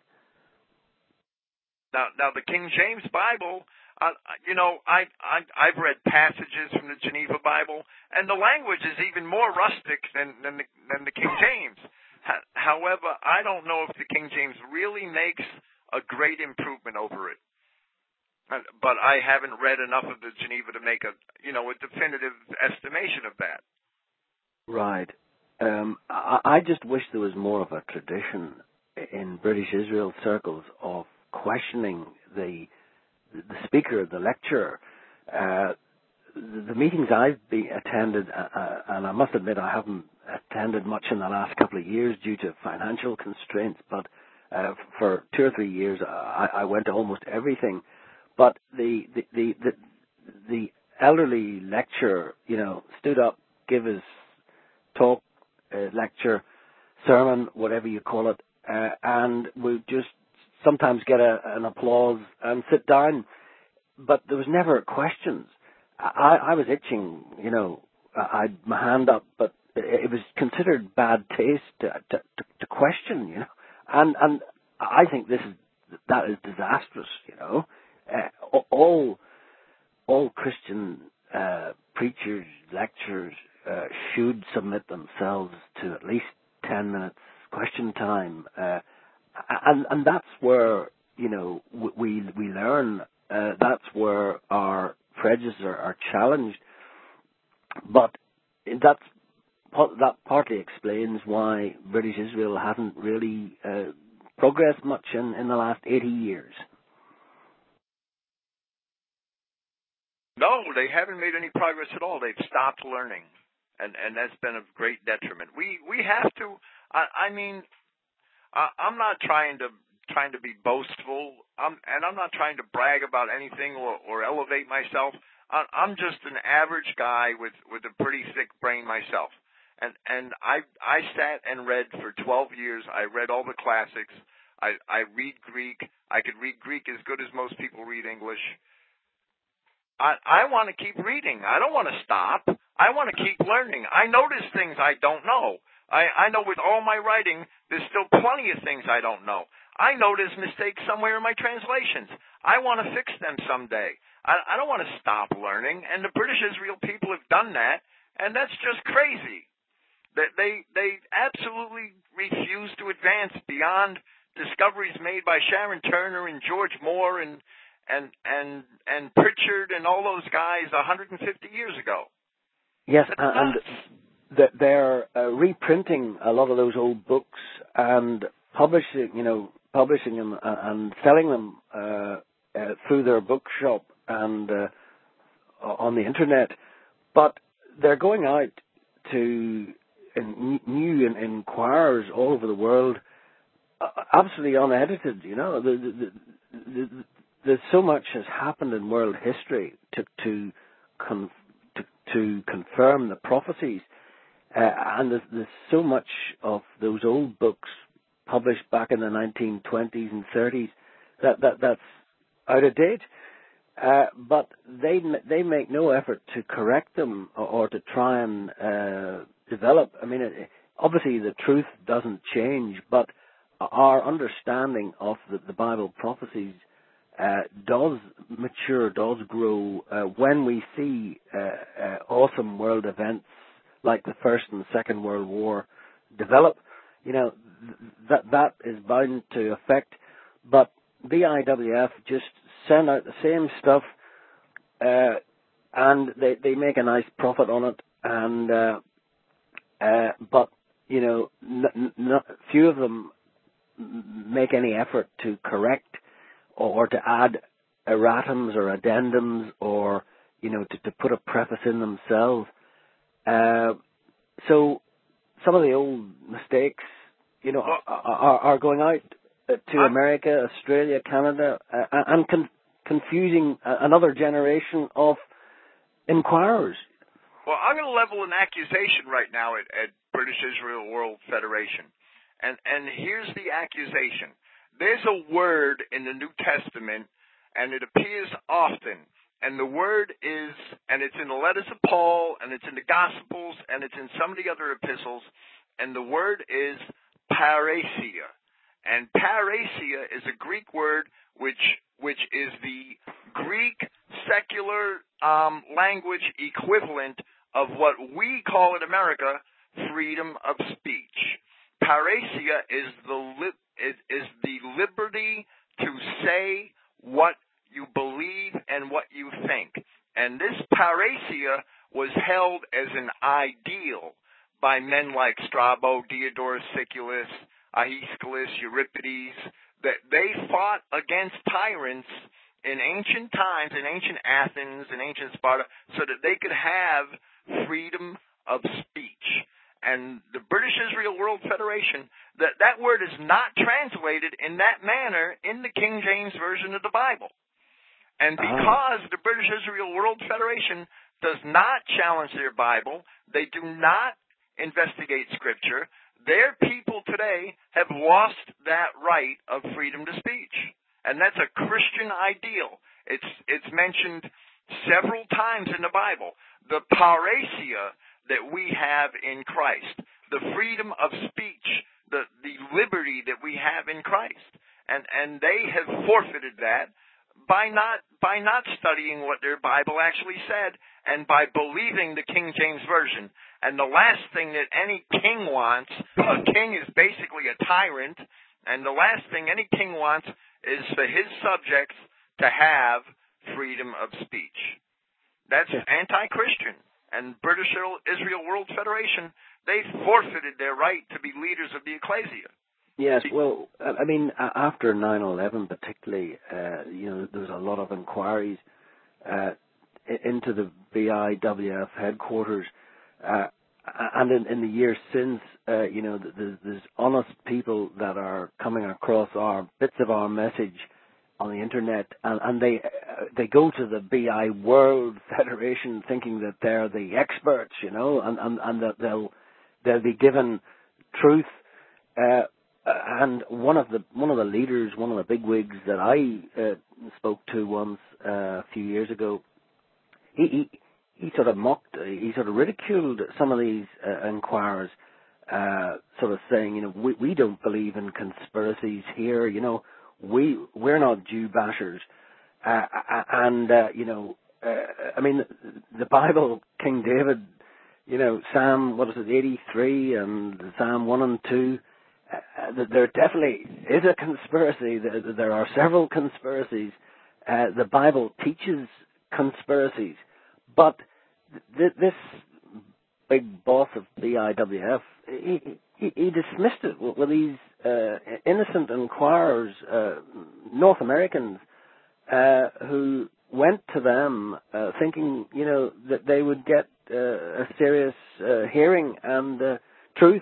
Now, now the King James Bible, uh, you know, I, I, I've read passages from the Geneva Bible, and the language is even more rustic than, than, the, than the King James. H- however, I don't know if the King James really makes a great improvement over it. But I haven't read enough of the Geneva to make a, you know, a definitive estimation of that. Right. Um, I, I just wish there was more of a tradition in British Israel circles of questioning the the speaker, the lecturer. Uh, the, the meetings I've been attended, uh, uh, and I must admit I haven't attended much in the last couple of years due to financial constraints, but uh, for two or three years I, I went to almost everything. But the the the the, the elderly lecturer, you know, stood up, give his talk, uh, lecture, sermon, whatever you call it, uh, and we just sometimes get a, an applause and sit down, but there was never questions. I, I was itching, you know, I had my hand up, but it, it was considered bad taste to, to, to, to question, you know, and and I think this is that is disastrous, you know. Uh, all all Christian uh, preachers, lecturers uh, should submit themselves to at least ten minutes question time, uh, and and that's where you know we we learn. Uh, that's where our prejudices are, are challenged. But that's that partly explains why British Israel hasn't really uh, progressed much in, in the last eighty years. No, they haven't made any progress at all. They've stopped learning, and and that's been of great detriment. We we have to. I, I mean, I, I'm not trying to trying to be boastful. I'm and I'm not trying to brag about anything or, or elevate myself. I, I'm just an average guy with with a pretty thick brain myself. And and I I sat and read for twelve years. I read all the classics. I I read Greek. I could read Greek as good as most people read English. I, I want to keep reading. I don't want to stop. I want to keep learning. I notice things I don't know. I, I know with all my writing, there's still plenty of things I don't know. I know there's mistakes somewhere in my translations. I want to fix them someday. I, I don't want to stop learning, and the British Israel people have done that, and that's just crazy. They, they, they absolutely refuse to advance beyond discoveries made by Sharon Turner and George Moore and And and and Pritchard and all those guys one hundred fifty years ago. Yes, and they're uh, reprinting a lot of those old books and publishing, you know, publishing them and selling them uh, uh, through their bookshop and uh, on the internet. But they're going out to in, new inquirers all over the world, uh, absolutely unedited. You know, the, the, the, the, there's so much has happened in world history to to con, to, to confirm the prophecies, uh, and there's, there's so much of those old books published back in the nineteen twenties and thirties that, that that's out of date. Uh, but they they make no effort to correct them or, or to try and uh, develop. I mean, it, obviously the truth doesn't change, but our understanding of the, the Bible prophecies Uh, does mature, does grow uh, when we see uh, uh, awesome world events like the First and Second World War develop. You know, th- that that is bound to affect. But B I W F just send out the same stuff, uh, and they they make a nice profit on it. And uh, uh, but you know, n- n- few of them make any effort to correct or to add erratums or addendums or, you know, to, to put a preface in themselves. Uh, so some of the old mistakes, you know, Well, are, are going out to I'm, America, Australia, Canada, uh, and con- confusing another generation of inquirers. well, I'm going to level an accusation right now at, at British Israel World Federation. And, and here's the accusation. There's a word in the New Testament, and it appears often, and the word is, and it's in the letters of Paul, and it's in the Gospels, and it's in some of the other epistles, and the word is parousia. And parousia is a Greek word which which is the Greek secular um, language equivalent of what we call in America freedom of speech. Parousia is the li- is, is the liberty to say what you believe and what you think. And this parousia was held as an ideal by men like Strabo, Diodorus Siculus, Aeschylus, Euripides, that they fought against tyrants in ancient times, in ancient Athens, in ancient Sparta, so that they could have freedom of speech. And the British Israel World Federation, that, that word is not translated in that manner in the King James Version of the Bible. And because the British Israel World Federation does not challenge their Bible, they do not investigate Scripture, their people today have lost that right of freedom to speech. And that's a Christian ideal. It's it's mentioned several times in the Bible. The parousia that we have in Christ, the freedom of speech, the, the liberty that we have in Christ. And and they have forfeited that by not by not studying what their Bible actually said and by believing the King James Version. And the last thing that any king wants, a king is basically a tyrant, and the last thing any king wants is for his subjects to have freedom of speech. That's anti-Christian. And British Israel World Federation, they forfeited their right to be leaders of the ecclesia. Yes, well, I mean, after nine eleven particularly, uh, you know, there was a lot of inquiries uh, into the B I W F headquarters, uh, and in, in the years since, uh, you know, there's, there's honest people that are coming across our bits of our message on the internet, and, and they uh, they go to the B I World Federation thinking that they're the experts, you know, and, and, and that they'll they'll be given truth. Uh, and one of the one of the leaders, one of the bigwigs that I uh, spoke to once uh, a few years ago, he, he he sort of mocked, he sort of ridiculed some of these uh, inquirers, uh, sort of saying, you know, we we don't believe in conspiracies here, you know. We we're not Jew bashers, uh, and uh, you know, uh, I mean, the Bible, King David, you know, Psalm what is it, eighty-three, and Psalm one and two. Uh, there definitely is a conspiracy. There, there are several conspiracies. Uh, the Bible teaches conspiracies, but th- this big boss of B I W F, he, he, he dismissed it with, with these uh, innocent inquirers, uh, North Americans, uh, who went to them uh, thinking, you know, that they would get uh, a serious uh, hearing and uh, truth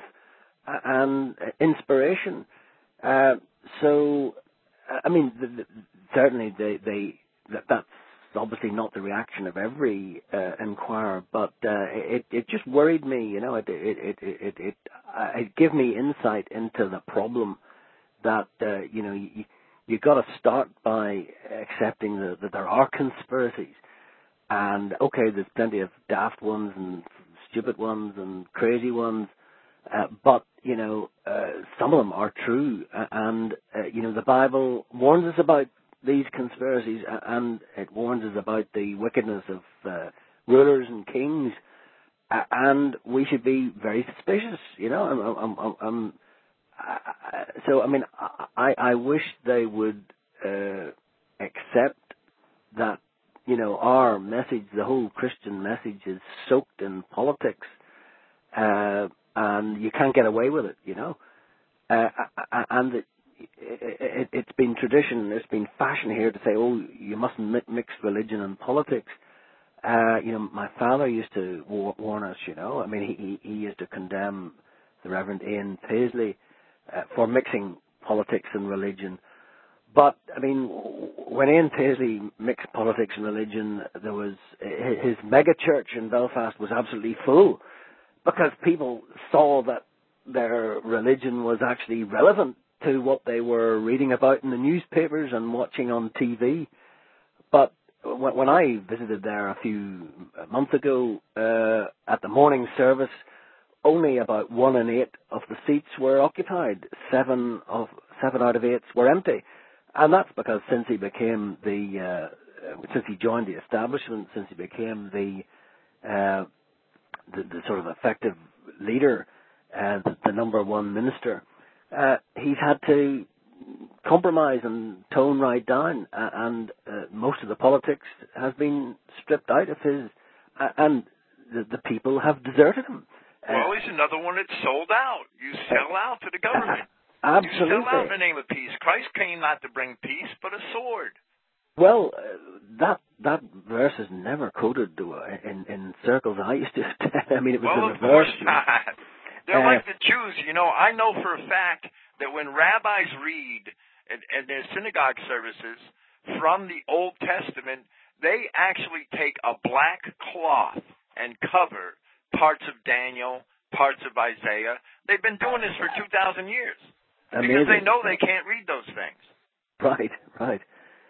and inspiration. Uh, so, I mean, the, the, certainly they, they that, that's obviously not the reaction of every uh, inquirer, but uh, it it just worried me. You know, it it it it it, it, uh, it gave me insight into the problem that uh, you know you you got to start by accepting the, that there are conspiracies, and okay, there's plenty of daft ones and stupid ones and crazy ones. Uh, but, you know, uh, some of them are true. Uh, and, uh, you know, the Bible warns us about these conspiracies, uh, and it warns us about the wickedness of uh, rulers and kings. Uh, and we should be very suspicious, you know. I'm, I'm, I'm, I'm, I, so, I mean, I, I wish they would uh, accept that, you know, our message, the whole Christian message, is soaked in politics. Uh, And you can't get away with it, you know. Uh, and it, it, it's been tradition, it's been fashion here to say, oh, you mustn't mix religion and politics. Uh, you know, my father used to warn us, you know. I mean, he, he used to condemn the Reverend Ian Paisley uh, for mixing politics and religion. But, I mean, when Ian Paisley mixed politics and religion, there was, his mega church in Belfast was absolutely full, because people saw that their religion was actually relevant to what they were reading about in the newspapers and watching on T V. But when I visited there a few months ago uh, at the morning service, only about one in eight of the seats were occupied. Seven of seven out of eight were empty, and that's because since he became the uh, since he joined the establishment, since he became the uh, the, the sort of effective leader, uh, the, the number one minister, uh, he's had to compromise and tone right down, uh, and uh, most of the politics has been stripped out of his, uh, and the, the people have deserted him. Uh, well, he's another one that's sold out. You sell uh, out to the government. Uh, absolutely. You sell out in the name of peace. Christ came not to bring peace, but a sword. Well, uh, that that verse is never quoted in, in circles I used to attend. I mean, it was well, the reverse. Of course not. They're uh, like the Jews. You know, I know for a fact that when rabbis read in, in their synagogue services from the Old Testament, they actually take a black cloth and cover parts of Daniel, parts of Isaiah. They've been doing this for two thousand years. Amazing. Because they know they can't read those things. Right, right.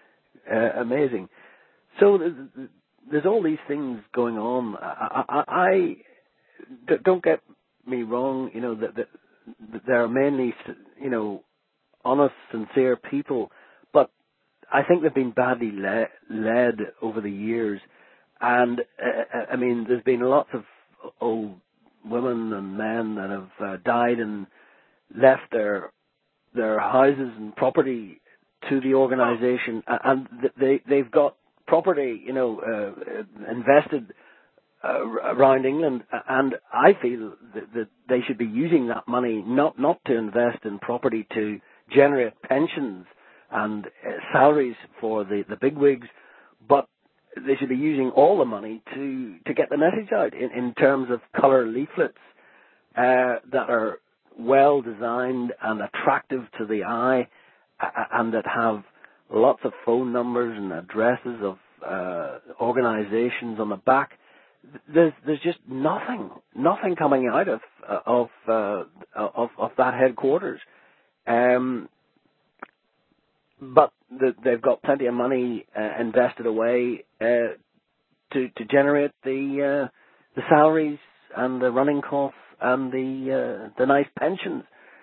Uh, amazing. So there's all these things going on. I, I, I don't get me wrong. You know that, that, that there are mainly, you know, honest, sincere people, but I think they've been badly le- led over the years. And uh, I mean, there's been lots of old women and men that have uh, died and left their their houses and property to the organization, and they they've got property, you know, uh, invested uh, around England, and I feel that, that they should be using that money not not to invest in property to generate pensions and uh, salaries for the the bigwigs, but they should be using all the money to to get the message out in, in terms of colour leaflets uh, that are well designed and attractive to the eye, and that have lots of phone numbers and addresses of uh, organizations on the back. There's there's just nothing nothing coming out of uh, of, uh, of of that headquarters, um, but the, they've got plenty of money uh, invested away uh, to to generate the uh, the salaries and the running costs and the uh, the nice pensions.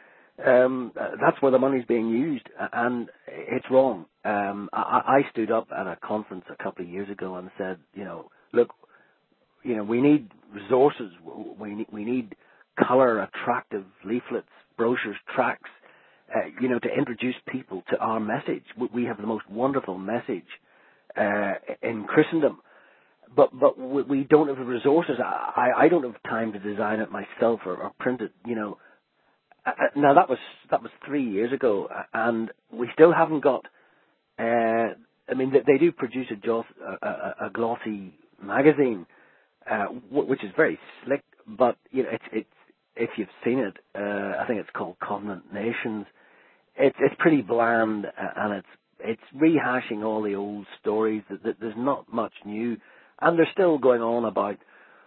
Um, that's where the money's being used, and it's wrong. Um, I, I stood up at a conference a couple of years ago and said, you know, look, you know, we need resources. We need, we need color attractive leaflets, brochures, tracts, uh, you know, to introduce people to our message. We have the most wonderful message uh, in Christendom. But but we don't have the resources. I, I don't have time to design it myself or, or print it. You know, uh, now that was that was three years ago, and we still haven't got. Uh, I mean, they, they do produce a, gloss, a, a glossy magazine, uh, w- which is very slick. But you know, it's it's if you've seen it, uh, I think it's called Covenant Nations. It's it's pretty bland, and it's it's rehashing all the old stories. That, that there's not much new. And they're still going on about,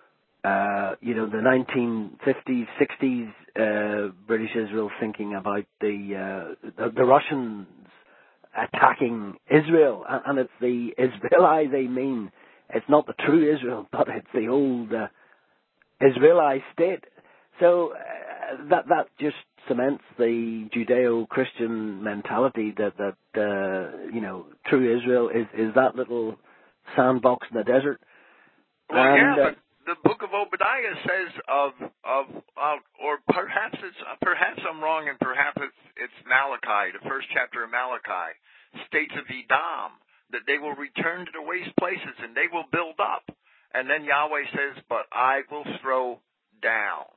uh, you know, the nineteen fifties, sixties, uh, British Israel thinking about the, uh, the the Russians attacking Israel, and it's the Israeli they mean. It's not the true Israel, but it's the old uh, Israeli state. So uh, that that just cements the Judeo-Christian mentality that that uh, you know, true Israel is is that little sandbox in the desert. Well, and, yeah, uh, but the book of Obadiah says of of uh, or perhaps it's uh, perhaps I'm wrong, and perhaps it's, it's Malachi, the first chapter of Malachi, states of Edom that they will return to the waste places and they will build up, and then Yahweh says, "But I will throw down,"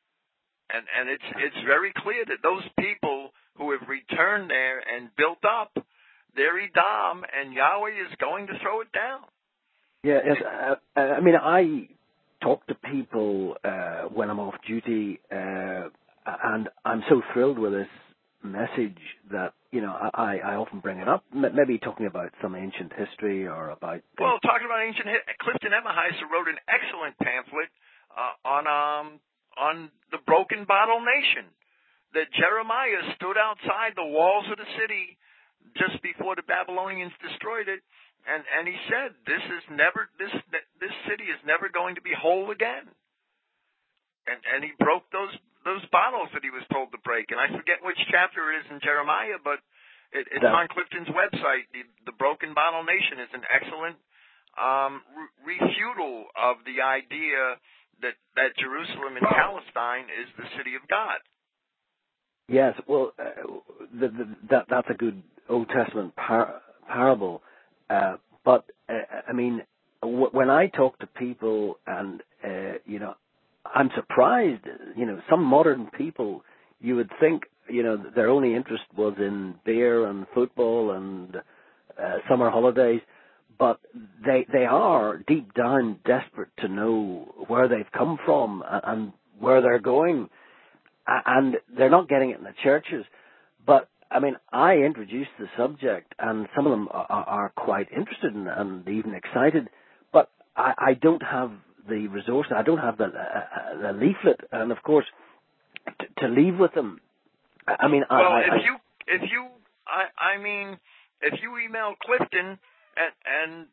and and it's it's very clear that those people who have returned there and built up, they're Edom, and Yahweh is going to throw it down. Yeah, yes, uh, I mean, I talk to people uh, when I'm off duty, uh, and I'm so thrilled with this message that, you know, I, I often bring it up, maybe talking about some ancient history or about... Well, talking about ancient history, Clifton Emmeheiser wrote an excellent pamphlet uh, on um, on the broken bottle nation, that Jeremiah stood outside the walls of the city just before the Babylonians destroyed it, and and he said, "This is never this this city is never going to be whole again." and and he broke those those bottles that he was told to break. And I forget which chapter it is in Jeremiah, but it, it's that, on Clifton's website. The, the Broken Bottle Nation is an excellent um, re- refutal of the idea that that Jerusalem in Palestine is the city of God. yes, well, uh, the, the, that that's a good Old Testament par- parable. Uh, but uh, I mean, w- when I talk to people, and uh, you know, I'm surprised. You know, some modern people, you would think, you know, their only interest was in beer and football and uh, summer holidays, but they they are deep down desperate to know where they've come from and where they're going, and they're not getting it in the churches. But I mean, I introduced the subject, and some of them are, are quite interested in, and even excited. But I, I don't have the resources. I don't have the, uh, the leaflet, and of course, t- to leave with them. I mean, well, I, if I, you if you I I mean, if you email Clifton and and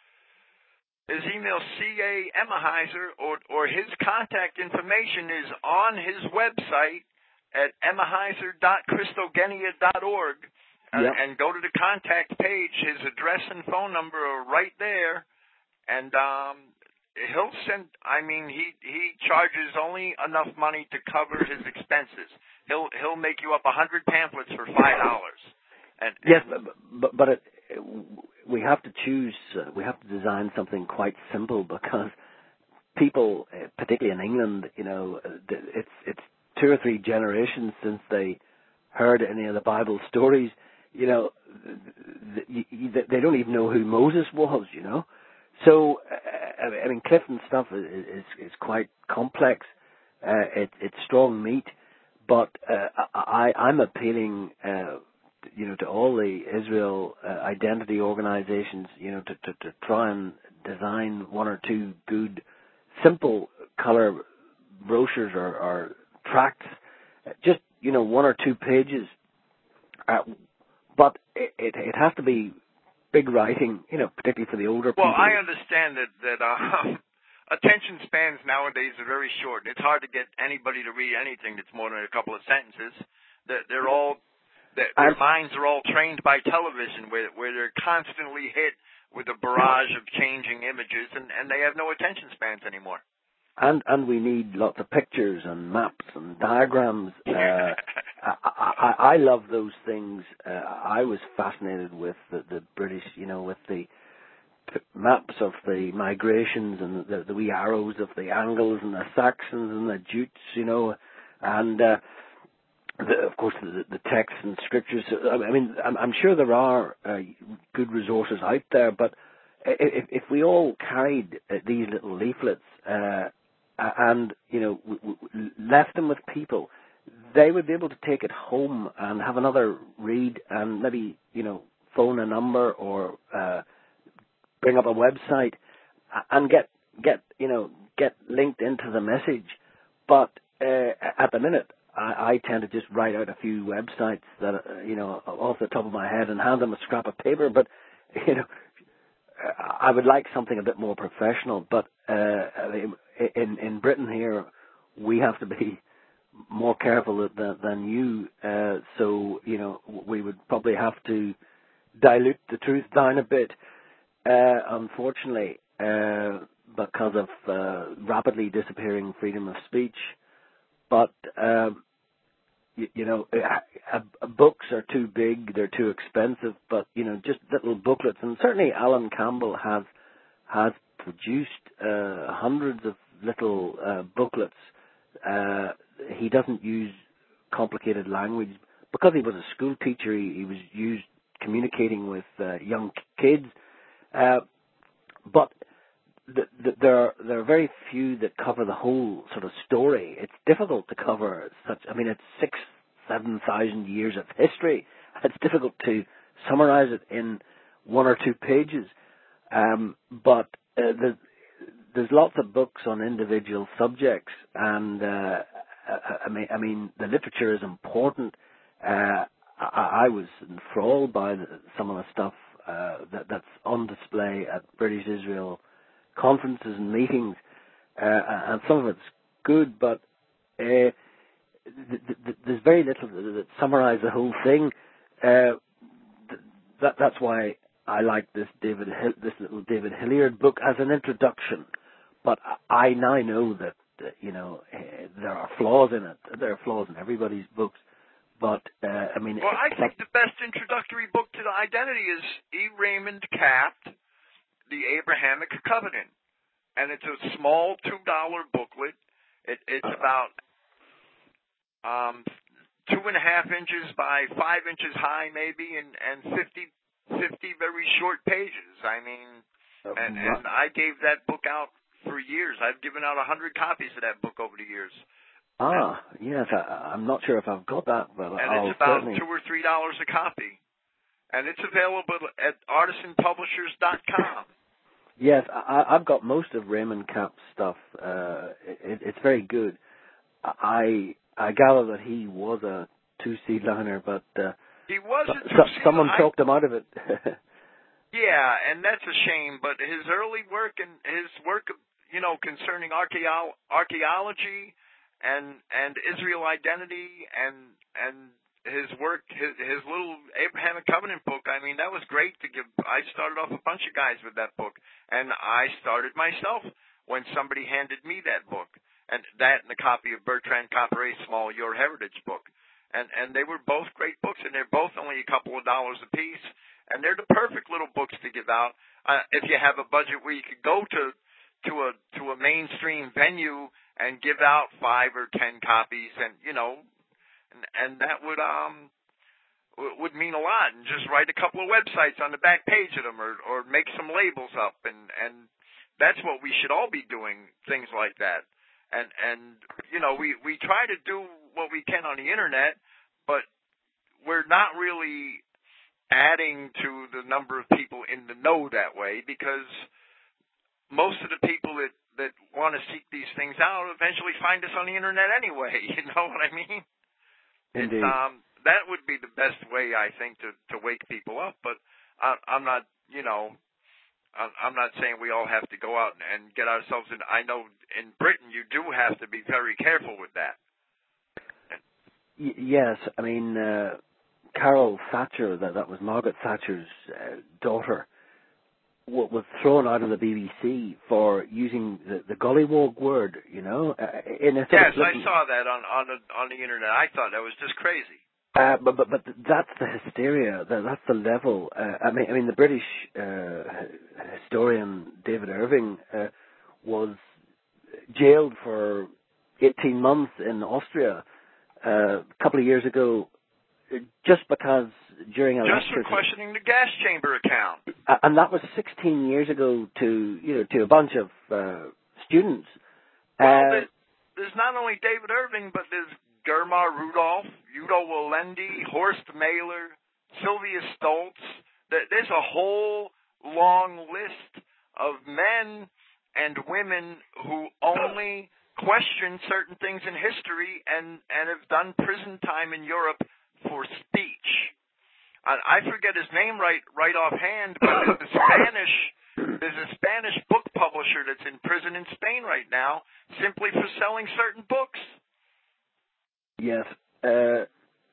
his email C A Emmaheiser, or or his contact information is on his website at emmaheiser dot christogenia dot org, yep. and, and go to the contact page. His address and phone number are right there, and um, he'll send. I mean, he he charges only enough money to cover his expenses. He'll he'll make you up a hundred pamphlets for five dollars. And, and yes, but but it, we have to choose. Uh, we have to design something quite simple, because people, uh, particularly in England, you know, uh, it's it's two or three generations since they heard any of the Bible stories. You know, th- th- they don't even know who Moses was. You know, so uh, I mean, Clifton's stuff is is, is quite complex. Uh, it, it's strong meat, but uh, I, I'm appealing. Uh, you know, to all the Israel uh, identity organizations, you know, to, to, to try and design one or two good, simple color brochures or, or tracts, just, you know, one or two pages. Uh, but it, it, it has to be big writing, you know, particularly for the older well, people. Well, I understand that, that um, attention spans nowadays are very short. It's hard to get anybody to read anything that's more than a couple of sentences. They're, they're all... Their, their minds are all trained by television, where where they're constantly hit with a barrage of changing images, and, and they have no attention spans anymore. And and we need lots of pictures and maps and diagrams. Uh, I, I, I love those things. Uh, I was fascinated with the, the British, you know, with the p- maps of the migrations and the, the wee arrows of the Angles and the Saxons and the Jutes, you know, and uh, The, of course, the, the texts and scriptures. I mean, I'm, I'm sure there are uh, good resources out there, but if, if we all carried uh, these little leaflets uh, and, you know, w- w- left them with people, they would be able to take it home and have another read and maybe, you know, phone a number or uh, bring up a website and get, get, you know, get linked into the message. But uh, at the minute, I, I tend to just write out a few websites that, uh, you know, off the top of my head and hand them a scrap of paper. But, you know, I would like something a bit more professional. But uh, in in Britain here, we have to be more careful than, than you. Uh, so, you know, we would probably have to dilute the truth down a bit, uh, unfortunately, uh, because of uh, rapidly disappearing freedom of speech. But, um, you, you know, uh, uh, books are too big, they're too expensive, but, you know, just little booklets. And certainly Alan Campbell has, has produced uh, hundreds of little uh, booklets. Uh, he doesn't use complicated language. Because he was a school teacher, he, he was used communicating with uh, young kids. Uh, but The, the, there are there are very few that cover the whole sort of story. It's difficult to cover such. I mean, it's six, seven thousand years of history. It's difficult to summarize it in one or two pages. Um, but uh, there's, there's lots of books on individual subjects, and uh, I mean, I mean, the literature is important. Uh, I, I was enthralled by the, some of the stuff uh, that, that's on display at British Israel conferences and meetings, uh, and some of it's good, but uh, th- th- there's very little that, that summarise the whole thing. Uh, th- that that's why I like this David Hill, this little David Hilliard book as an introduction. But I now know that uh, you know uh, there are flaws in it. There are flaws in everybody's books. But uh, I mean, well, I it, think the best introductory book to the identity is E. Raymond Capt, The Abrahamic Covenant, and it's a small two dollar booklet. It, it's about um, two and a half inches by five inches high, maybe, and and fifty, fifty very short pages. I mean, and, and I gave that book out for years. I've given out a hundred copies of that book over the years. Ah, yes, I, I'm not sure if I've got that, but and I'll it's about certainly... two or three dollars a copy, and it's available at artisan publishers dot com. Yes, I, I've got most of Raymond Capt's stuff. Uh, it, it's very good. I I gather that he was a two-seed liner, but uh, he was a so, two-seed someone I, talked him out of it. Yeah, and that's a shame. But his early work and his work, you know, concerning archaeo- archaeology. And and Israel identity and and his work, his, his little Abrahamic Covenant book. I mean, that was great to give. I started off a bunch of guys with that book, and I started myself when somebody handed me that book, and that and a copy of Bertrand Comparet's Small Your Heritage book, and and they were both great books, and they're both only a couple of dollars a piece, and they're the perfect little books to give out uh, if you have a budget where you could go to to a to a mainstream venue and give out five or ten copies, and you know, and, and that would um would mean a lot. And just write a couple of websites on the back page of them, or or make some labels up, and and that's what we should all be doing. Things like that, and and you know, we we try to do what we can on the internet, but we're not really adding to the number of people in the know that way, because most of the people that that want to seek these things out eventually find us on the internet anyway. You know what I mean? Indeed. It's, um, that would be the best way, I think, to, to wake people up. But I, I'm not, you know, I'm not saying we all have to go out and get ourselves in. I know in Britain you do have to be very careful with that. Y- yes, I mean, uh, Carol Thatcher, that, that was Margaret Thatcher's uh, daughter, was thrown out of the B B C for using the, the gollywog word, you know. Uh, in a yes, of, I saw that on on the, on the internet. I thought that was just crazy. Uh, but but but that's the hysteria. That, that's the level. Uh, I mean, I mean, the British uh, historian David Irving uh, was jailed for eighteen months in Austria uh, a couple of years ago, just because during a just lecture, for questioning the gas chamber account, uh, and that was sixteen years ago to you know to a bunch of uh, students. Well, uh, there's, there's not only David Irving, but there's Germar Rudolph, Udo Wallendi, Horst Mahler, Sylvia Stoltz. There's a whole long list of men and women who only question certain things in history and, and have done prison time in Europe for speech. I, I forget his name right right offhand, but there's a Spanish there's a Spanish book publisher that's in prison in Spain right now simply for selling certain books. Yes. Uh,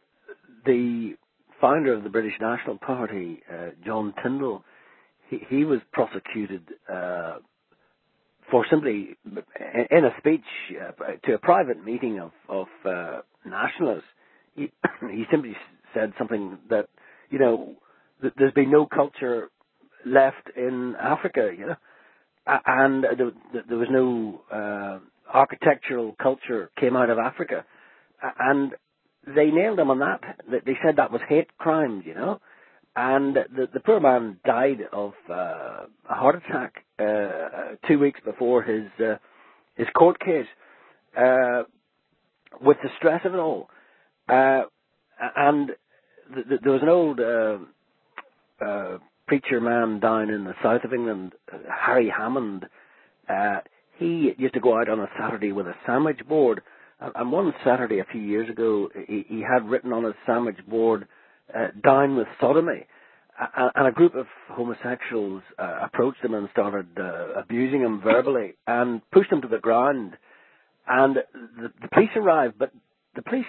the founder of the British National Party, uh, John Tyndall, he, he was prosecuted uh, for simply, in a speech uh, to a private meeting of, of uh, nationalists, he, he simply said something that, you know, th- there's been no culture left in Africa, you know, and there, there was no uh, architectural culture came out of Africa. And they nailed him on that. They said that was hate crimes, you know. And the, the poor man died of uh, a heart attack uh, two weeks before his uh, his court case, uh, with the stress of it all. Uh, and th- th- there was an old uh, uh, preacher man down in the south of England, uh, Harry Hammond. Uh, he used to go out on a Saturday with a sandwich board. And one Saturday a few years ago, he, he had written on his sandwich board, uh, "Down with sodomy." Uh, and a group of homosexuals uh, approached him and started uh, abusing him verbally and pushed him to the ground. and the, the police arrived, but the police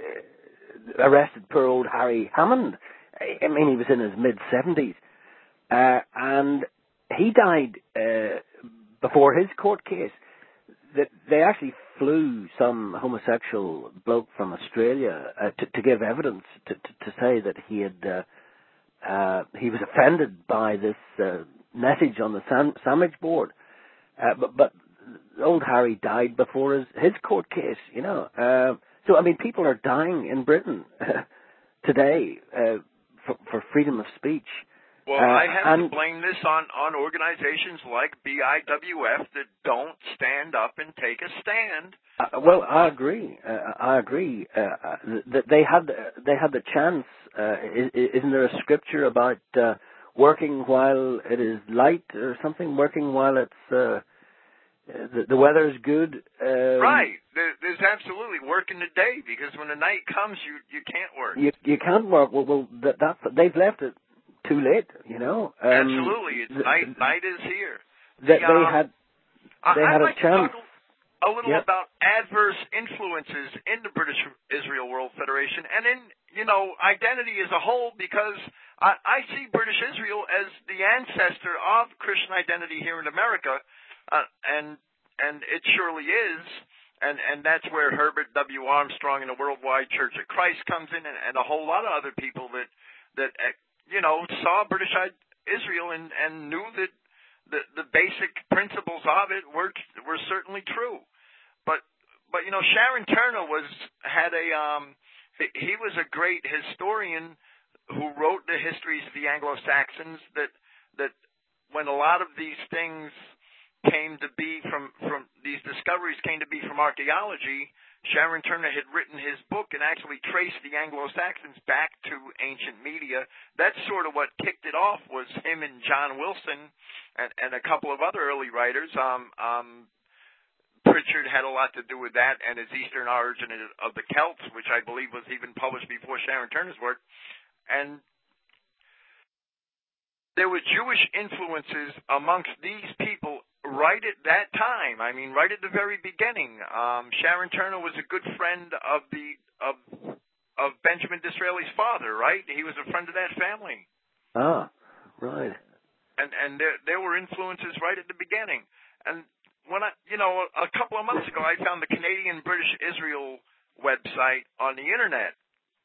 uh, arrested poor old Harry Hammond. I mean, he was in his mid-seventies, uh, and he died uh, before his court case. That they actually flew some homosexual bloke from Australia uh, to, to give evidence to, to, to say that he had uh, uh, he was offended by this uh, message on the sam- sandwich board. Uh, but, but old Harry died before his, his court case, you know. Uh, so I mean, people are dying in Britain today uh, for, for freedom of speech. Well, uh, I have and, to blame this on, on organizations like B I W F that don't stand up and take a stand. Uh, well, I agree. Uh, I agree uh, that they had they had the chance. Uh, isn't there a scripture about uh, working while it is light or something? Working while it's uh, the, the weather is good. Um, right. There, there's absolutely work in the day, because when the night comes, you you can't work. You you can't work. Well, well that, that's they've left it too late, you know. Um, Absolutely, it's the, night. Night is here. That the, they um, had, they I'd had like a chance. To talk a little yep. about adverse influences in the British Israel World Federation and in, you know, identity as a whole, because I, I see British Israel as the ancestor of Christian identity here in America, uh, and and it surely is. And and that's where Herbert W. Armstrong and the Worldwide Church of Christ comes in, and, and a whole lot of other people that that. Uh, you know, saw British Israel and, and knew that the, the basic principles of it were were certainly true. But, but you know, Sharon Turner was had a um, he was a great historian who wrote the histories of the Anglo-Saxons. That that when a lot of these things came to be from from these discoveries came to be from archaeology, Sharon Turner had written his book and actually traced the Anglo-Saxons back to ancient media. That's sort of what kicked it off, was him and John Wilson and, and a couple of other early writers. Um, um, Pritchard had a lot to do with that, and his Eastern Origin of the Celts, which I believe was even published before Sharon Turner's work. And there were Jewish influences amongst these people right at that time. I mean, right at the very beginning. Um, Sharon Turner was a good friend of the of of Benjamin Disraeli's father, right? He was a friend of that family. Ah, right. And and there there were influences right at the beginning. And when I, you know, a, a couple of months ago, I found the Canadian British Israel website on the internet,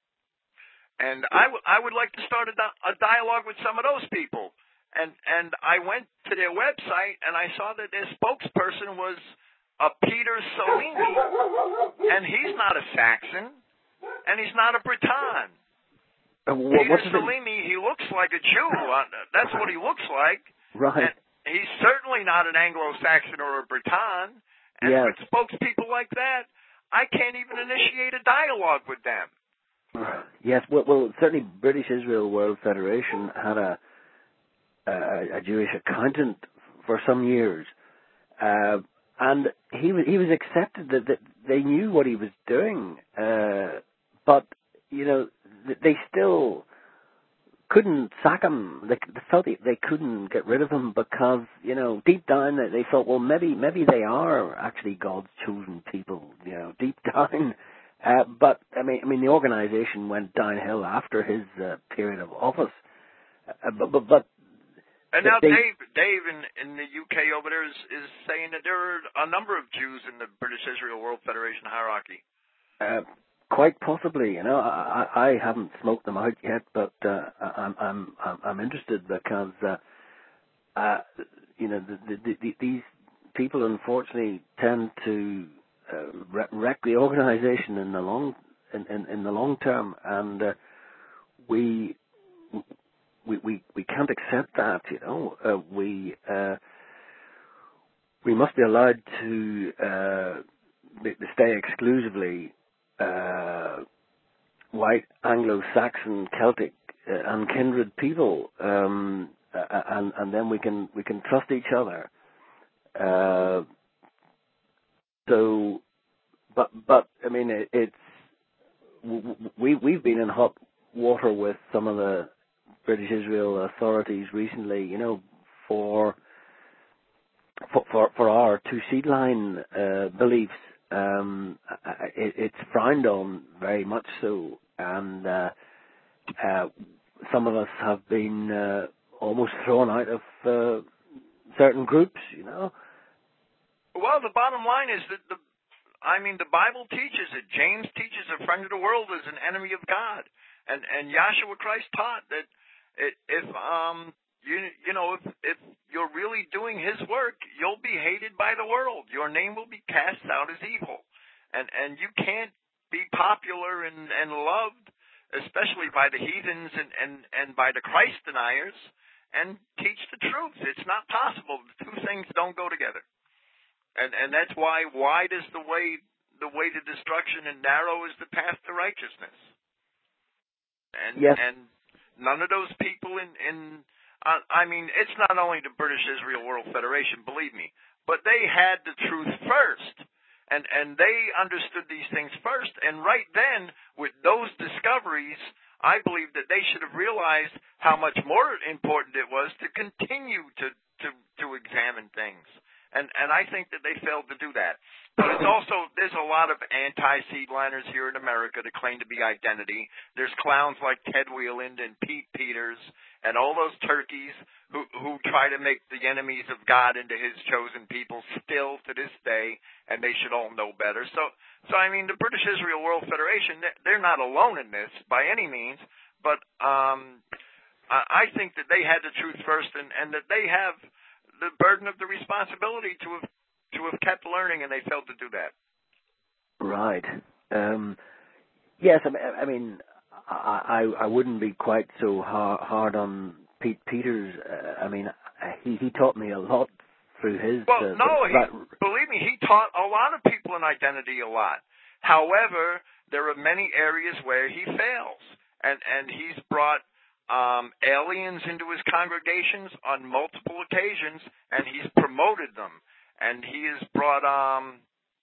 and I, w- I would like to start a, di- a dialogue with some of those people. And and I went to their website, and I saw that their spokesperson was a Peter Salini, and he's not a Saxon, and he's not a Breton. Uh, what, Peter Salini, he looks like a Jew. That's what he looks like. Right. And he's certainly not an Anglo-Saxon or a Breton. And yes. with spokespeople like that, I can't even initiate a dialogue with them. Yes, well, well certainly British Israel World Federation had a a, a Jewish accountant for some years, uh, and he was he was accepted that, that they knew what he was doing, uh, but you know they still couldn't sack him. They, they felt they, they couldn't get rid of him because you know deep down they, they thought, well, maybe maybe they are actually God's chosen people. You know, deep down. Uh, but I mean, I mean, the organisation went downhill after his uh, period of office. Uh, but, but, but and now they, Dave, Dave in, in the U K over there is, is saying that there are a number of Jews in the British Israel World Federation hierarchy. Uh, quite possibly, you know, I, I, I haven't smoked them out yet, but uh, I'm, I'm, I'm, I'm interested because, uh, uh, you know, the, the, the, these people unfortunately tend to uh, wreck the organisation in the long, in, in, in the long term, and uh, we. We, we we can't accept that, you know. Uh, we uh, we must be allowed to uh, be, to stay exclusively uh, white, Anglo-Saxon, Celtic, uh, and kindred people, um, uh, and and then we can we can trust each other. Uh, so, but but I mean, it, it's we we've been in hot water with some of the British Israel authorities recently, you know, for for for, for our two seed line uh, beliefs, Um, it, it's frowned on very much so, and uh, uh, some of us have been uh, almost thrown out of uh, certain groups, you know. Well, the bottom line is that the, I mean, the Bible teaches it. James teaches a friend of the world is an enemy of God, and and Yahshua Christ taught that it, if um you you know if if you're really doing His work, you'll be hated by the world. Your name will be cast out as evil, and and you can't be popular and and loved, especially by the heathens and and and by the Christ deniers, and teach the truth. It's not possible. The two things don't go together. And and that's why wide is the way the way to destruction, and narrow is the path to righteousness. And yes. and none of those people in in uh, I mean, it's not only the British Israel World Federation, believe me, but they had the truth first, and and they understood these things first. And right then, with those discoveries, I believe that they should have realized how much more important it was to continue to to to examine things. And and I think that they failed to do that. But it's also, there's a lot of anti-seedliners here in America that claim to be identity. There's clowns like Ted Wieland and Pete Peters and all those turkeys who who try to make the enemies of God into His chosen people still to this day, and they should all know better. So, so I mean, the British Israel World Federation, they're not alone in this by any means, but um, I think that they had the truth first, and, and that they have the burden of the responsibility to have to have kept learning, and they failed to do that. Right. Um, yes, I mean, I, mean I, I wouldn't be quite so hard, hard on Pete Peters. Uh, I mean, he he taught me a lot through his. Well, uh, no, he, that, believe me, he taught a lot of people in identity a lot. However, there are many areas where he fails, and and he's brought Um, aliens into his congregations on multiple occasions, and he's promoted them. And he has brought, um,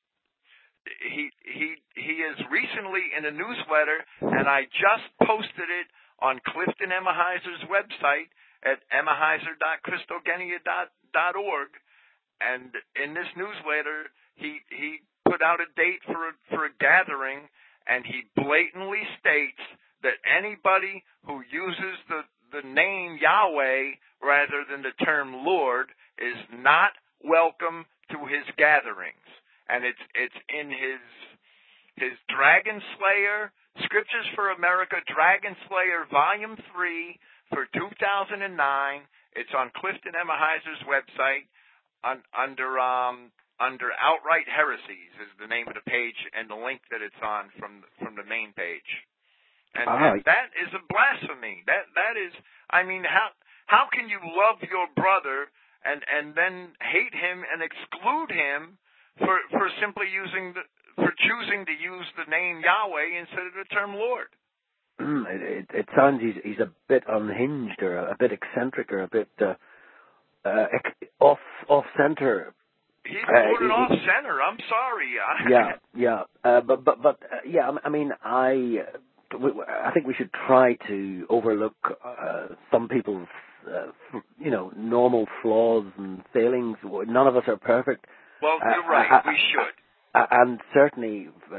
he he he is recently in a newsletter, and I just posted it on Clifton Emahiser's website at emahiser dot christogenea dot org. And in this newsletter, he he put out a date for a, for a gathering, and he blatantly states that anybody who uses the, the name Yahweh rather than the term Lord is not welcome to his gatherings. And it's it's in his his Dragon Slayer, Scriptures for America, Dragon Slayer, Volume three for two thousand nine. It's on Clifton Emahiser's website on, under um, under Outright Heresies is the name of the page, and the link that it's on from from the main page. And, ah, and that is a blasphemy. That that is, I mean, how how can you love your brother and, and then hate him and exclude him for for simply using the for choosing to use the name Yahweh instead of the term Lord? It, it, it sounds he's he's a bit unhinged or a, a bit eccentric or a bit uh, uh, off off center. He's voted uh, off center. I'm sorry. yeah, yeah, uh, but but but uh, yeah. I mean, I. Uh, I think we should try to overlook uh, some people's, uh, you know, normal flaws and failings. None of us are perfect. Well, you're uh, right. I, we should. I, and certainly, uh,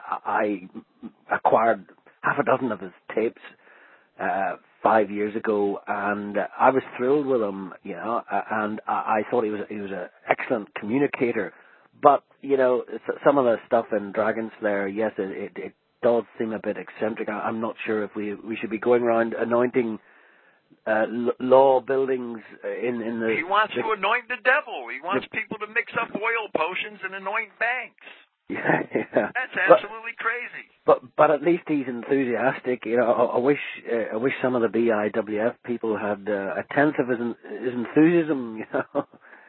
I acquired half a dozen of his tapes uh, five years ago, and I was thrilled with him. You know, and I, I thought he was he was an excellent communicator. But you know, some of the stuff in Dragon Slayer, yes, it. it, it does seem a bit eccentric. I'm not sure if we we should be going around anointing uh, law buildings in in the. He wants the, to anoint the devil. He wants the, people to mix up oil potions and anoint banks. Yeah, yeah. That's absolutely but, crazy. But but at least he's enthusiastic. You know, I, I wish uh, I wish some of the B I W F people had uh, a tenth of his his enthusiasm. You know.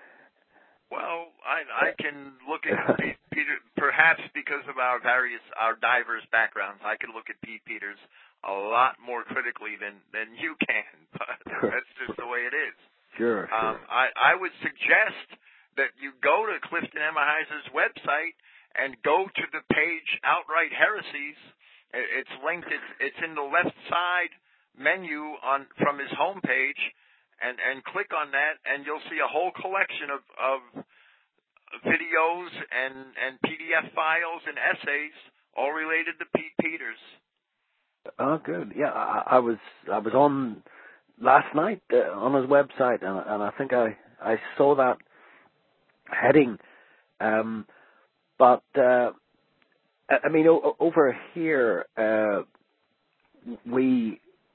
Well, I, I can look at Pete Peter, perhaps because of our various, our diverse backgrounds, I can look at Pete Peters a lot more critically than, than you can, but sure. That's just the way it is. Sure, um, sure. I, I would suggest that you go to Clifton Emahiser's website and go to the page Outright Heresies. It's linked, it's, it's in the left side menu on from his homepage. And, and click on that, and you'll see a whole collection of, of videos and, and P D F files and essays, all related to Pete Peters. Oh, good. Yeah, I, I was I was on last night uh, on his website, and, and I think I, I saw that heading. Um, but uh, I mean, o- over here, uh, we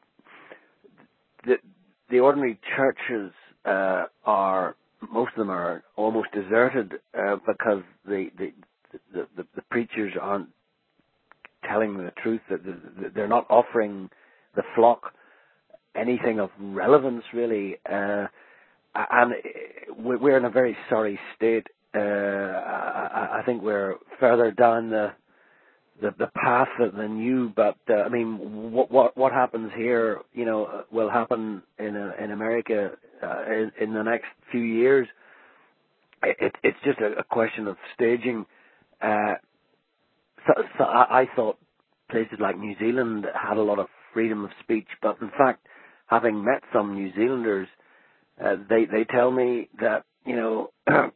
the the ordinary churches uh, are most of them are almost deserted uh, because the the, the the the preachers aren't telling the truth, that they're not offering the flock anything of relevance, really. Uh, and we're in a very sorry state. Uh, I, I think we're further down the the, the path than you. But uh, I mean, what what what happens here, you know, will happen in a, in America uh, in, in the next few years. It, it's just a, a question of staging. Uh, So, so I, I thought places like New Zealand had a lot of freedom of speech, but in fact, having met some New Zealanders, uh, they they tell me that, you know,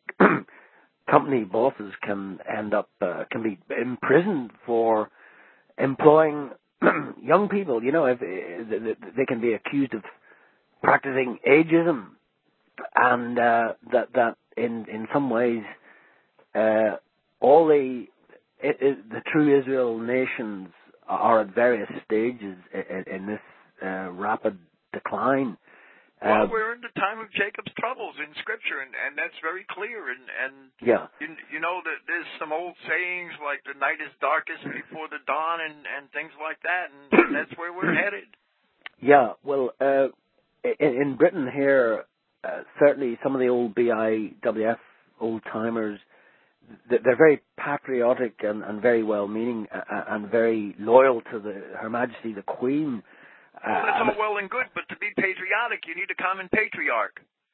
company bosses can end up uh, can be imprisoned for employing young people. You know, if, if they can be accused of practicing ageism, and uh, that that in in some ways uh, all the It, it, the true Israel nations are at various stages in, in this uh, rapid decline. Well, uh, we're in the time of Jacob's troubles in Scripture, and, and that's very clear. And, and yeah, you, you know that there's some old sayings like the night is darkest before the dawn, and, and things like that, and, and that's where we're headed. Yeah, well, uh, in, in Britain here, uh, certainly some of the old B I W F old timers, they're very patriotic and, and very well-meaning uh, and very loyal to the Her Majesty the Queen. Uh, well, that's all well and good, but to be patriotic, you need a common patriarch.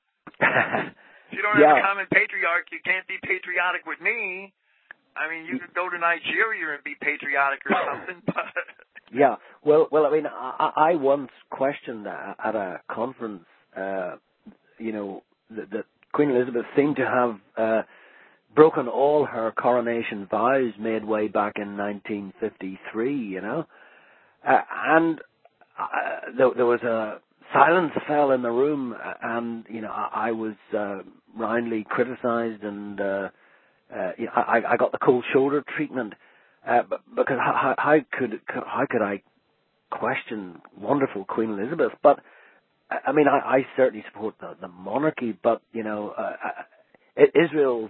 If you don't yeah. have a common patriarch, you can't be patriotic with me. I mean, you could go to Nigeria and be patriotic or something, but... Yeah, well, well, I mean, I, I once questioned at a conference, uh, you know, that, that Queen Elizabeth seemed to have... Uh, broken all her coronation vows made way back in nineteen fifty-three, you know. Uh, and uh, there, there was a silence fell in the room, and, you know, I, I was uh, roundly criticized, and uh, uh, you know, I, I got the cold shoulder treatment, uh, because how, how could how could I question wonderful Queen Elizabeth? But, I mean, I, I certainly support the, the monarchy, but, you know, uh, Israel's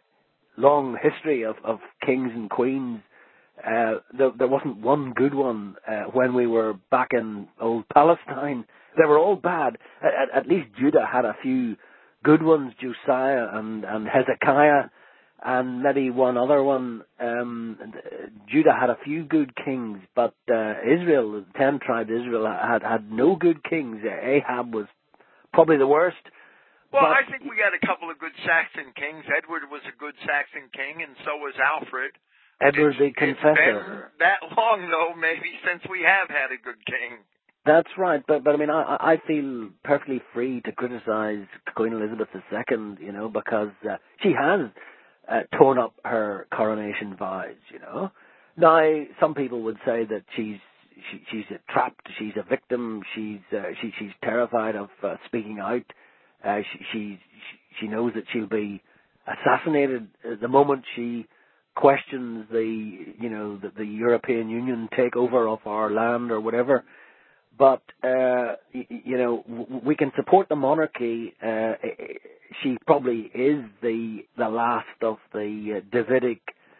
long history of, of kings and queens, uh, there, there wasn't one good one uh, when we were back in old Palestine. They were all bad. At, at least Judah had a few good ones, Josiah and, and Hezekiah, and maybe one other one. Um, Judah had a few good kings, but uh, Israel, the ten tribes Israel, had, had no good kings. Ahab was probably the worst. Well, but, I think we had a couple of good Saxon kings. Edward was a good Saxon king, and so was Alfred. Edward it's, the Confessor. It's been that long, though, maybe, since we have had a good king. That's right, but but I mean, I I feel perfectly free to criticize Queen Elizabeth the Second, you know, because uh, she has uh, torn up her coronation vows, you know. Now, some people would say that she's she, she's a trapped, she's a victim, she's uh, she she's terrified of uh, speaking out. Uh, she, she she knows that she'll be assassinated the moment she questions the you know the, the European Union takeover of our land or whatever. But uh, you, you know we can support the monarchy. Uh, she probably is the the last of the uh, Davidic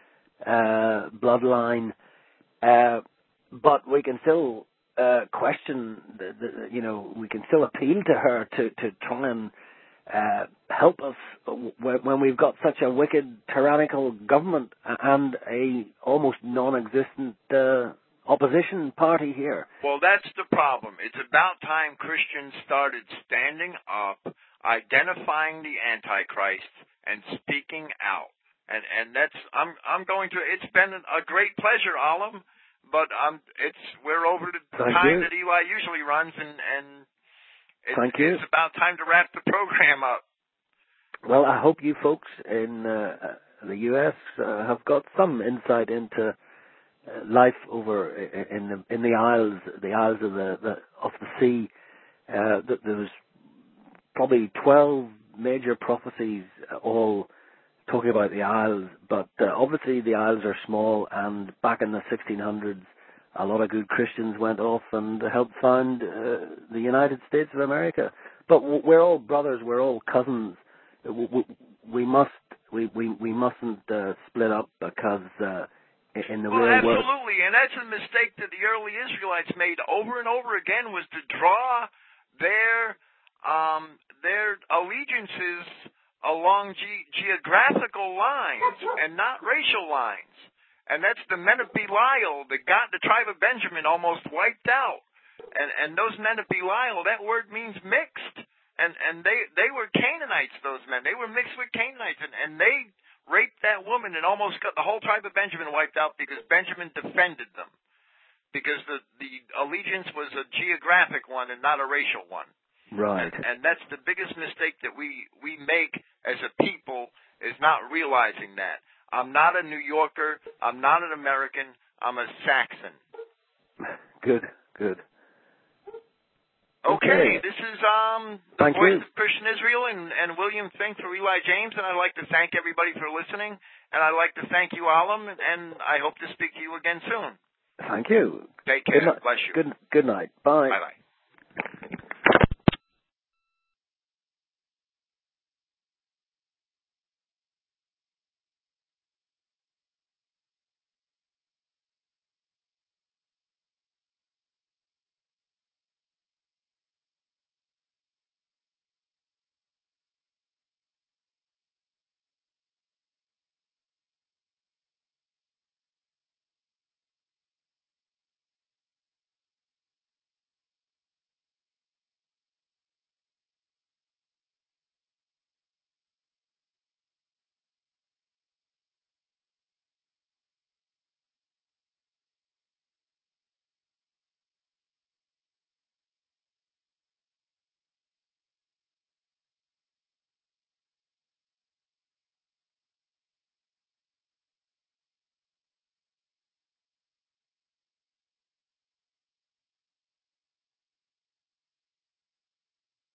uh, bloodline, uh, but we can still. Uh, question, the, the, you know, we can still appeal to her to, to try and uh, help us when, when we've got such a wicked, tyrannical government and a almost non-existent uh, opposition party here. Well, that's the problem. It's about time Christians started standing up, identifying the Antichrist, and speaking out. And and that's I'm I'm going to. It's been a great pleasure, Alam. But um, it's we're over the Thank time you. that Eli usually runs, and, and it's, Thank you. it's about time to wrap the program up. Well, I hope you folks in uh, the U S uh, have got some insight into uh, life over in the in the Isles, the Isles of the, the of the sea. Uh, that there was probably twelve major prophecies, uh, all talking about the Isles, but uh, obviously the Isles are small, and back in the sixteen hundreds, a lot of good Christians went off and helped found uh, the United States of America. But w- we're all brothers, we're all cousins. We, we, we must, we, we, we mustn't uh, split up, because uh, in the well, real world... absolutely, and that's a mistake that the early Israelites made over and over again, was to draw their um, their allegiances along ge- geographical lines and not racial lines. And that's the men of Belial that got the tribe of Benjamin almost wiped out. And and those men of Belial, that word means mixed. And and they, they were Canaanites, those men. They were mixed with Canaanites. And, and they raped that woman and almost got the whole tribe of Benjamin wiped out because Benjamin defended them. Because the, the allegiance was a geographic one and not a racial one. Right. And, and that's the biggest mistake that we, we make as a people, is not realizing that. I'm not a New Yorker. I'm not an American. I'm a Saxon. Good, good. Okay, Okay. this is um the Thank Voice you. of Christian Israel and, and William Fink for Eli James, and I'd like to thank everybody for listening, and I'd like to thank you, Alam, and I hope to speak to you again soon. Thank you. Take care. Good ni- Bless you. Good, good night. Bye. Bye-bye.